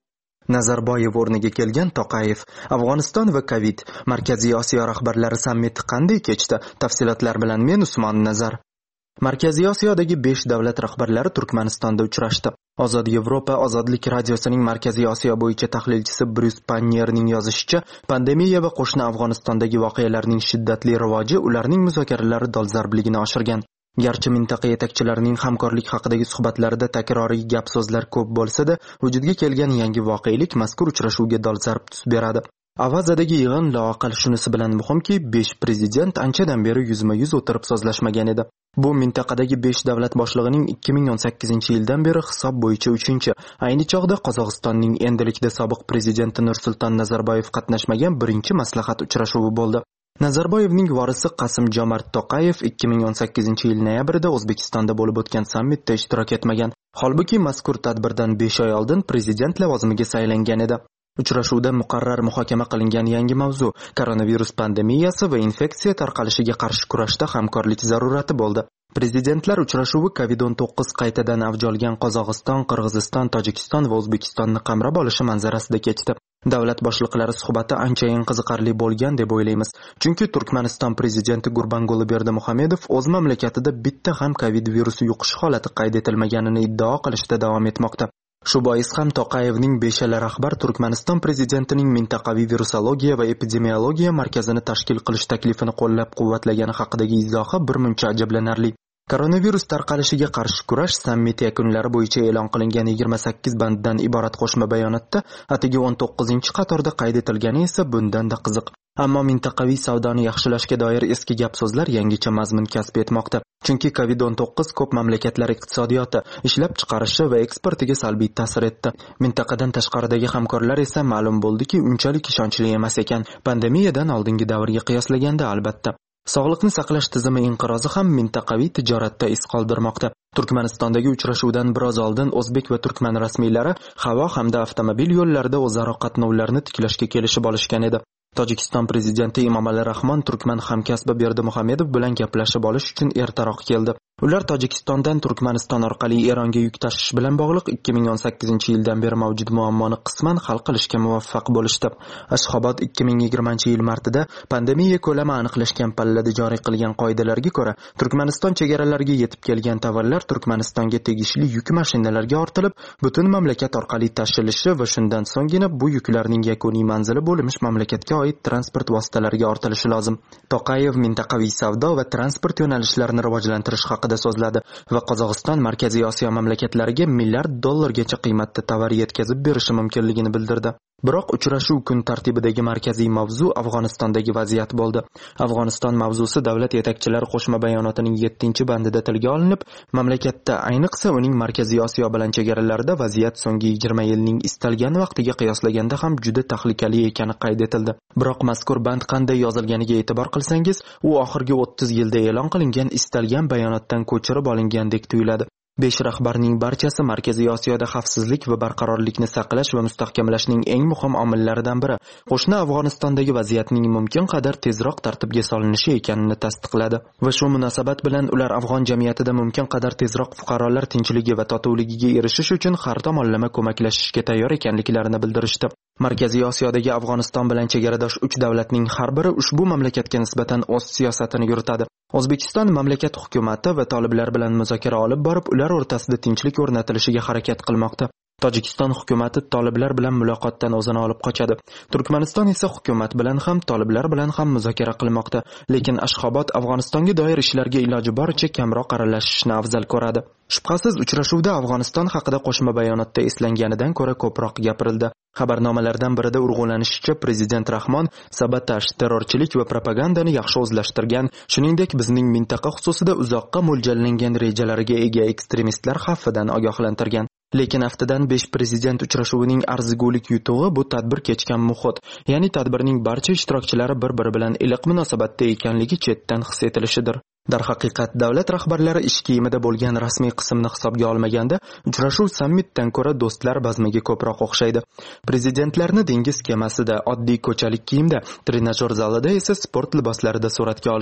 Nazarboyev o'rniga kelgan Toqayev, Afg'oniston va Covid, Markaziy Osiyo rahbarlari sammiti qanday kechdi? Tafsilotlar bilan men Usmon Nazar. Markaziy Osiyodagi besh davlat rahbarlari Turkmanistonda uchrashdi. Ozod Yevropa Ozodlik radiosining Markaziy Osiyo bo'yicha tahlilchisi Bryus Pannierning yozishicha, pandemiya va qo'shni Afg'onistondagi voqealarning shiddatli rivoji ularning muzokaralari dolzarbligini oshirgan. Garchi mintaqa yetakchilarining hamkorlik haqidagi suhbatlarida takroriy gap so'zlar ko'p bo'lsa-da, vujudga kelgan yangi voqelik mazkur uchrashuvga dolzarb tus beradi. Avazadagi yig'in loaqal shunisi bilan muhimki, besh prezident anchadan beri yuzma-yuz o'tirib so'zlashmagan edi. Bu mintaqadagi besh davlat boshlig'ining ikki ming o'n sakkizinchi yildan beri hisob bo'yicha uchinchi, ayni chog'da Qozog'istonning endilikda sobiq prezidenti Nursulton Nazarboyev qatnashmagan birinchi maslahat uchrashuvi bo'ldi. Nazarboyevning vorisi Qasim-Jomart Toqayev ikki ming o'n sakkizinchi yil noyabrida O'zbekistonda bo'lib o'tgan sammitda ishtirok etmagan. Holbuki mazkur tadbirdan besh oy oldin prezident lavozimiga saylangan edi. Uchrashuvda muqarrar muhokama qilingan yangi mavzu koronavirus pandemiyasi va infeksiya tarqalishiga qarshi kurashda hamkorlik zarurati bo'ldi. Prezidentlar uchrashuvi kovid o'n to'qqiz qaytadan avj olgan Qozog'iston, Qirg'iziston, Tojikiston va O'zbekistonni qamrab olishi manzarasida kechdi. Davlat boshliqlari suhbati anchayin qiziqarli bo'lgan deb o'ylaymiz. Chunki Turkmaniston prezidenti Gurbanguli Berdimuhamedov o'z mamlakatida bitta ham Covid virusi yuqish holati qayd etilmaganini iddao qilishda davom etmoqda. Shu bois ham Toqayevning beshala rahbar Turkmaniston prezidentining mintaqaviy virusologiya va epidemiologiya markazini tashkil qilish taklifini qo'llab-quvvatlagani haqidagi izohi birmuncha ajablanarli. Koronavirus tarqalishiga qarshi kurash sammiti yakunlari bo'yicha e'lon qilingan yigirma sakkiz banddan iborat qo'shma bayonotda atigi o'n to'qqizinchi qatorda qayd etilgani esa bundan-da qiziq. Ammo mintaqaviy savdoni yaxshilashga doir eski gap so'zlar yangicha mazmun kasb etmoqda. Chunki kovid o'n to'qqiz ko'p mamlakatlar iqtisodiyoti, ishlab chiqarishi va eksportiga salbiy ta'sir etdi. Mintaqadan tashqaridagi hamkorlar esa ma'lum bo'ldiki, unchalik ishonchli emas ekan. Pandemiyadan oldingi davrga qiyoslaganda albatta. Sog'liqni saqlash tizimi inqirozi ham mintaqaviy tijoratda iz qoldirmoqda. Turkmanistondagi uchrashuvdan biroz oldin o'zbek va turkman rasmiylari havo hamda avtomobil yo'llarida o'zaro qatnovlarni tiklashga kelishib olishgan edi. Tojikiston prezidenti Emomali Rahmon turkman hamkasbi Berdimuhamedov bilan gaplashib olish uchun ertaroq keldi. Ular Tojikistondan Turkmaniston orqali Eronga yuk tashish bilan bog'liq ikki ming o'n sakkizinchi yildan beri mavjud muammoni qisman hal qilishga muvaffaq bo'lishdi. Ashxobod ikki ming yigirmanchi yil martida pandemiya ko'lami aniqlashgan pallada joriy qilgan qoidalarga ko'ra, Turkmaniston chegaralariga yetib kelgan tovarlar Turkmanistonga tegishli yuk mashinalarga ortilib, butun mamlakat orqali tashilishi va shundan so'nggina bu yuklarning yakuniy manzili bo'lmish mamlakatga oid transport vositalariga ortilishi lozim. Toqayev mintaqaviy savdo va transport yo'nalishlarini rivojlantirish haqida so'zladi va Qozog'iston Markaziy Osiyo mamlakatlariga milliard dollargacha qiymatda tovar yetkazib berishi mumkinligini bildirdi. Biroq uchrashuv kun tartibidagi markaziy mavzu Afg'onistondagi vaziyat bo'ldi. Afg'oniston mavzusi davlat yetakchilari qo'shma bayonotining yettinchi bandida tilga olinib, mamlakatda, ayniqsa uning Markaziy Osiyo bilan chegaralarida vaziyat so'nggi yigirma yilning istalgan vaqtiga qiyoslaganda ham juda tahlikali ekani qayd etildi. Biroq mazkur band qanday yozilganiga e'tibor qilsangiz, u oxirgi o'ttiz yilda e'lon qilingan istalgan bayonotdan ko'chirib olingandek tuyuladi. Besh rahbarning barchasi Markaziy Osiyoda xavfsizlik va barqarorlikni saqlash va mustahkamlashning eng muhim omillaridan biri qo'shni Afg'onistondagi vaziyatning mumkin qadar tezroq tartibga solinishi ekanini tasdiqladi. Va shu munosabat bilan ular afg'on jamiyatida mumkin qadar tezroq fuqarolar tinchligi va totuvligiga erishish uchun har tomonlama ko'maklashishga tayyor ekanliklarini bildirishdi. Markaziy Osiyodagi Afg'oniston bilan chegaradosh uch davlatning har biri ushbu mamlakatga nisbatan o'z siyosatini yuritadi. O'zbekiston mamlakat hukumati va toliblar bilan muzokara olib borib, ular o'rtasida tinchlik o'rnatilishiga harakat qilmoqda. Tojikiston hukumati toliblar bilan muloqotdan o'zini olib qochadi. Turkmaniston esa hukumat bilan ham, toliblar bilan ham muzokara qilmoqda. Lekin Ashxobod Afg'onistonga doir ishlarga iloji boricha kamroq aralashishni afzal ko'radi. Shubhasiz, uchrashuvda Afg'oniston haqida qo'shma bayonotda eslanganidan ko'ra ko'proq gapirildi. Xabarnomalardan birida urg'ulanishicha, prezident Rahmon sabotaj, terrorchilik va propagandani yaxshi o'zlashtirgan, shuningdek bizning mintaqa xususida uzoqqa mo'ljallangan rejalariga ega ekstremistlar xavfidan ogohlantirgan. Lekin haftadan besh prezident uchrashuvining arzigulik yutug'i bu tadbir kechgan muhit, ya'ni tadbirning barcha ishtirokchilari bir-biri bilan iliq munosabatda ekanligi chetdan his etilishidir. Darhaqiqat, davlat rahbarlari ish kiyimida bo'lgan rasmiy qismni hisobga olmaganda, uchrashuv sammitdan ko'ra do'stlar bazmiga ko'proq o'xshaydi. Prezidentlarni dengiz kemasida, oddiy ko'chalik kiyimda, trenajyor zalida esa sport liboslarida suratga olishdi.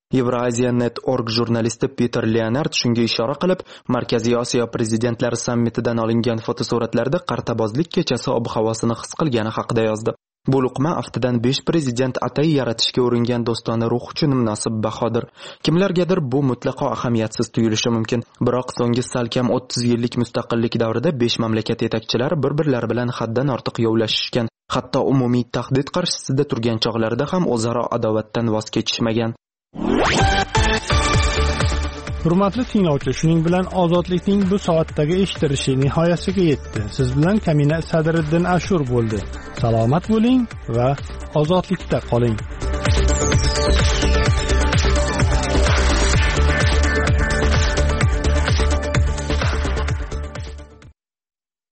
Eurasia net nokta org jurnalisti Peter Leonard shunga ishora qilib, Markaziy Osiyo prezidentlari sammitidan olingan fotosuratlarda qartabozlik kechasi ob-havosini his qilgani haqida yozdi. Bu luqma aftidan besh prezident atay yaratishga uringan do'stona ruh uchun munosib bahodir. Kimlargadir bu mutlaqo ahamiyatsiz tuyulishi mumkin, biroq so'nggi salkam o'ttiz yillik mustaqillik davrida besh mamlakat yetakchilari bir-birlari bilan haddan ortiq yovlashishgan, hatto umumiy tahdid qarshisida turgan chog'larida ham o'zaro adovatdan voz kechishmagan. Hurmatli tinglovchi, shuning bilan ozodlikning bu soatdagi eshitilishi nihoyasiga yetdi. Siz bilan Kamina Sadriddin Ashur bo'ldi. Salomat bo'ling va ozodlikda qoling.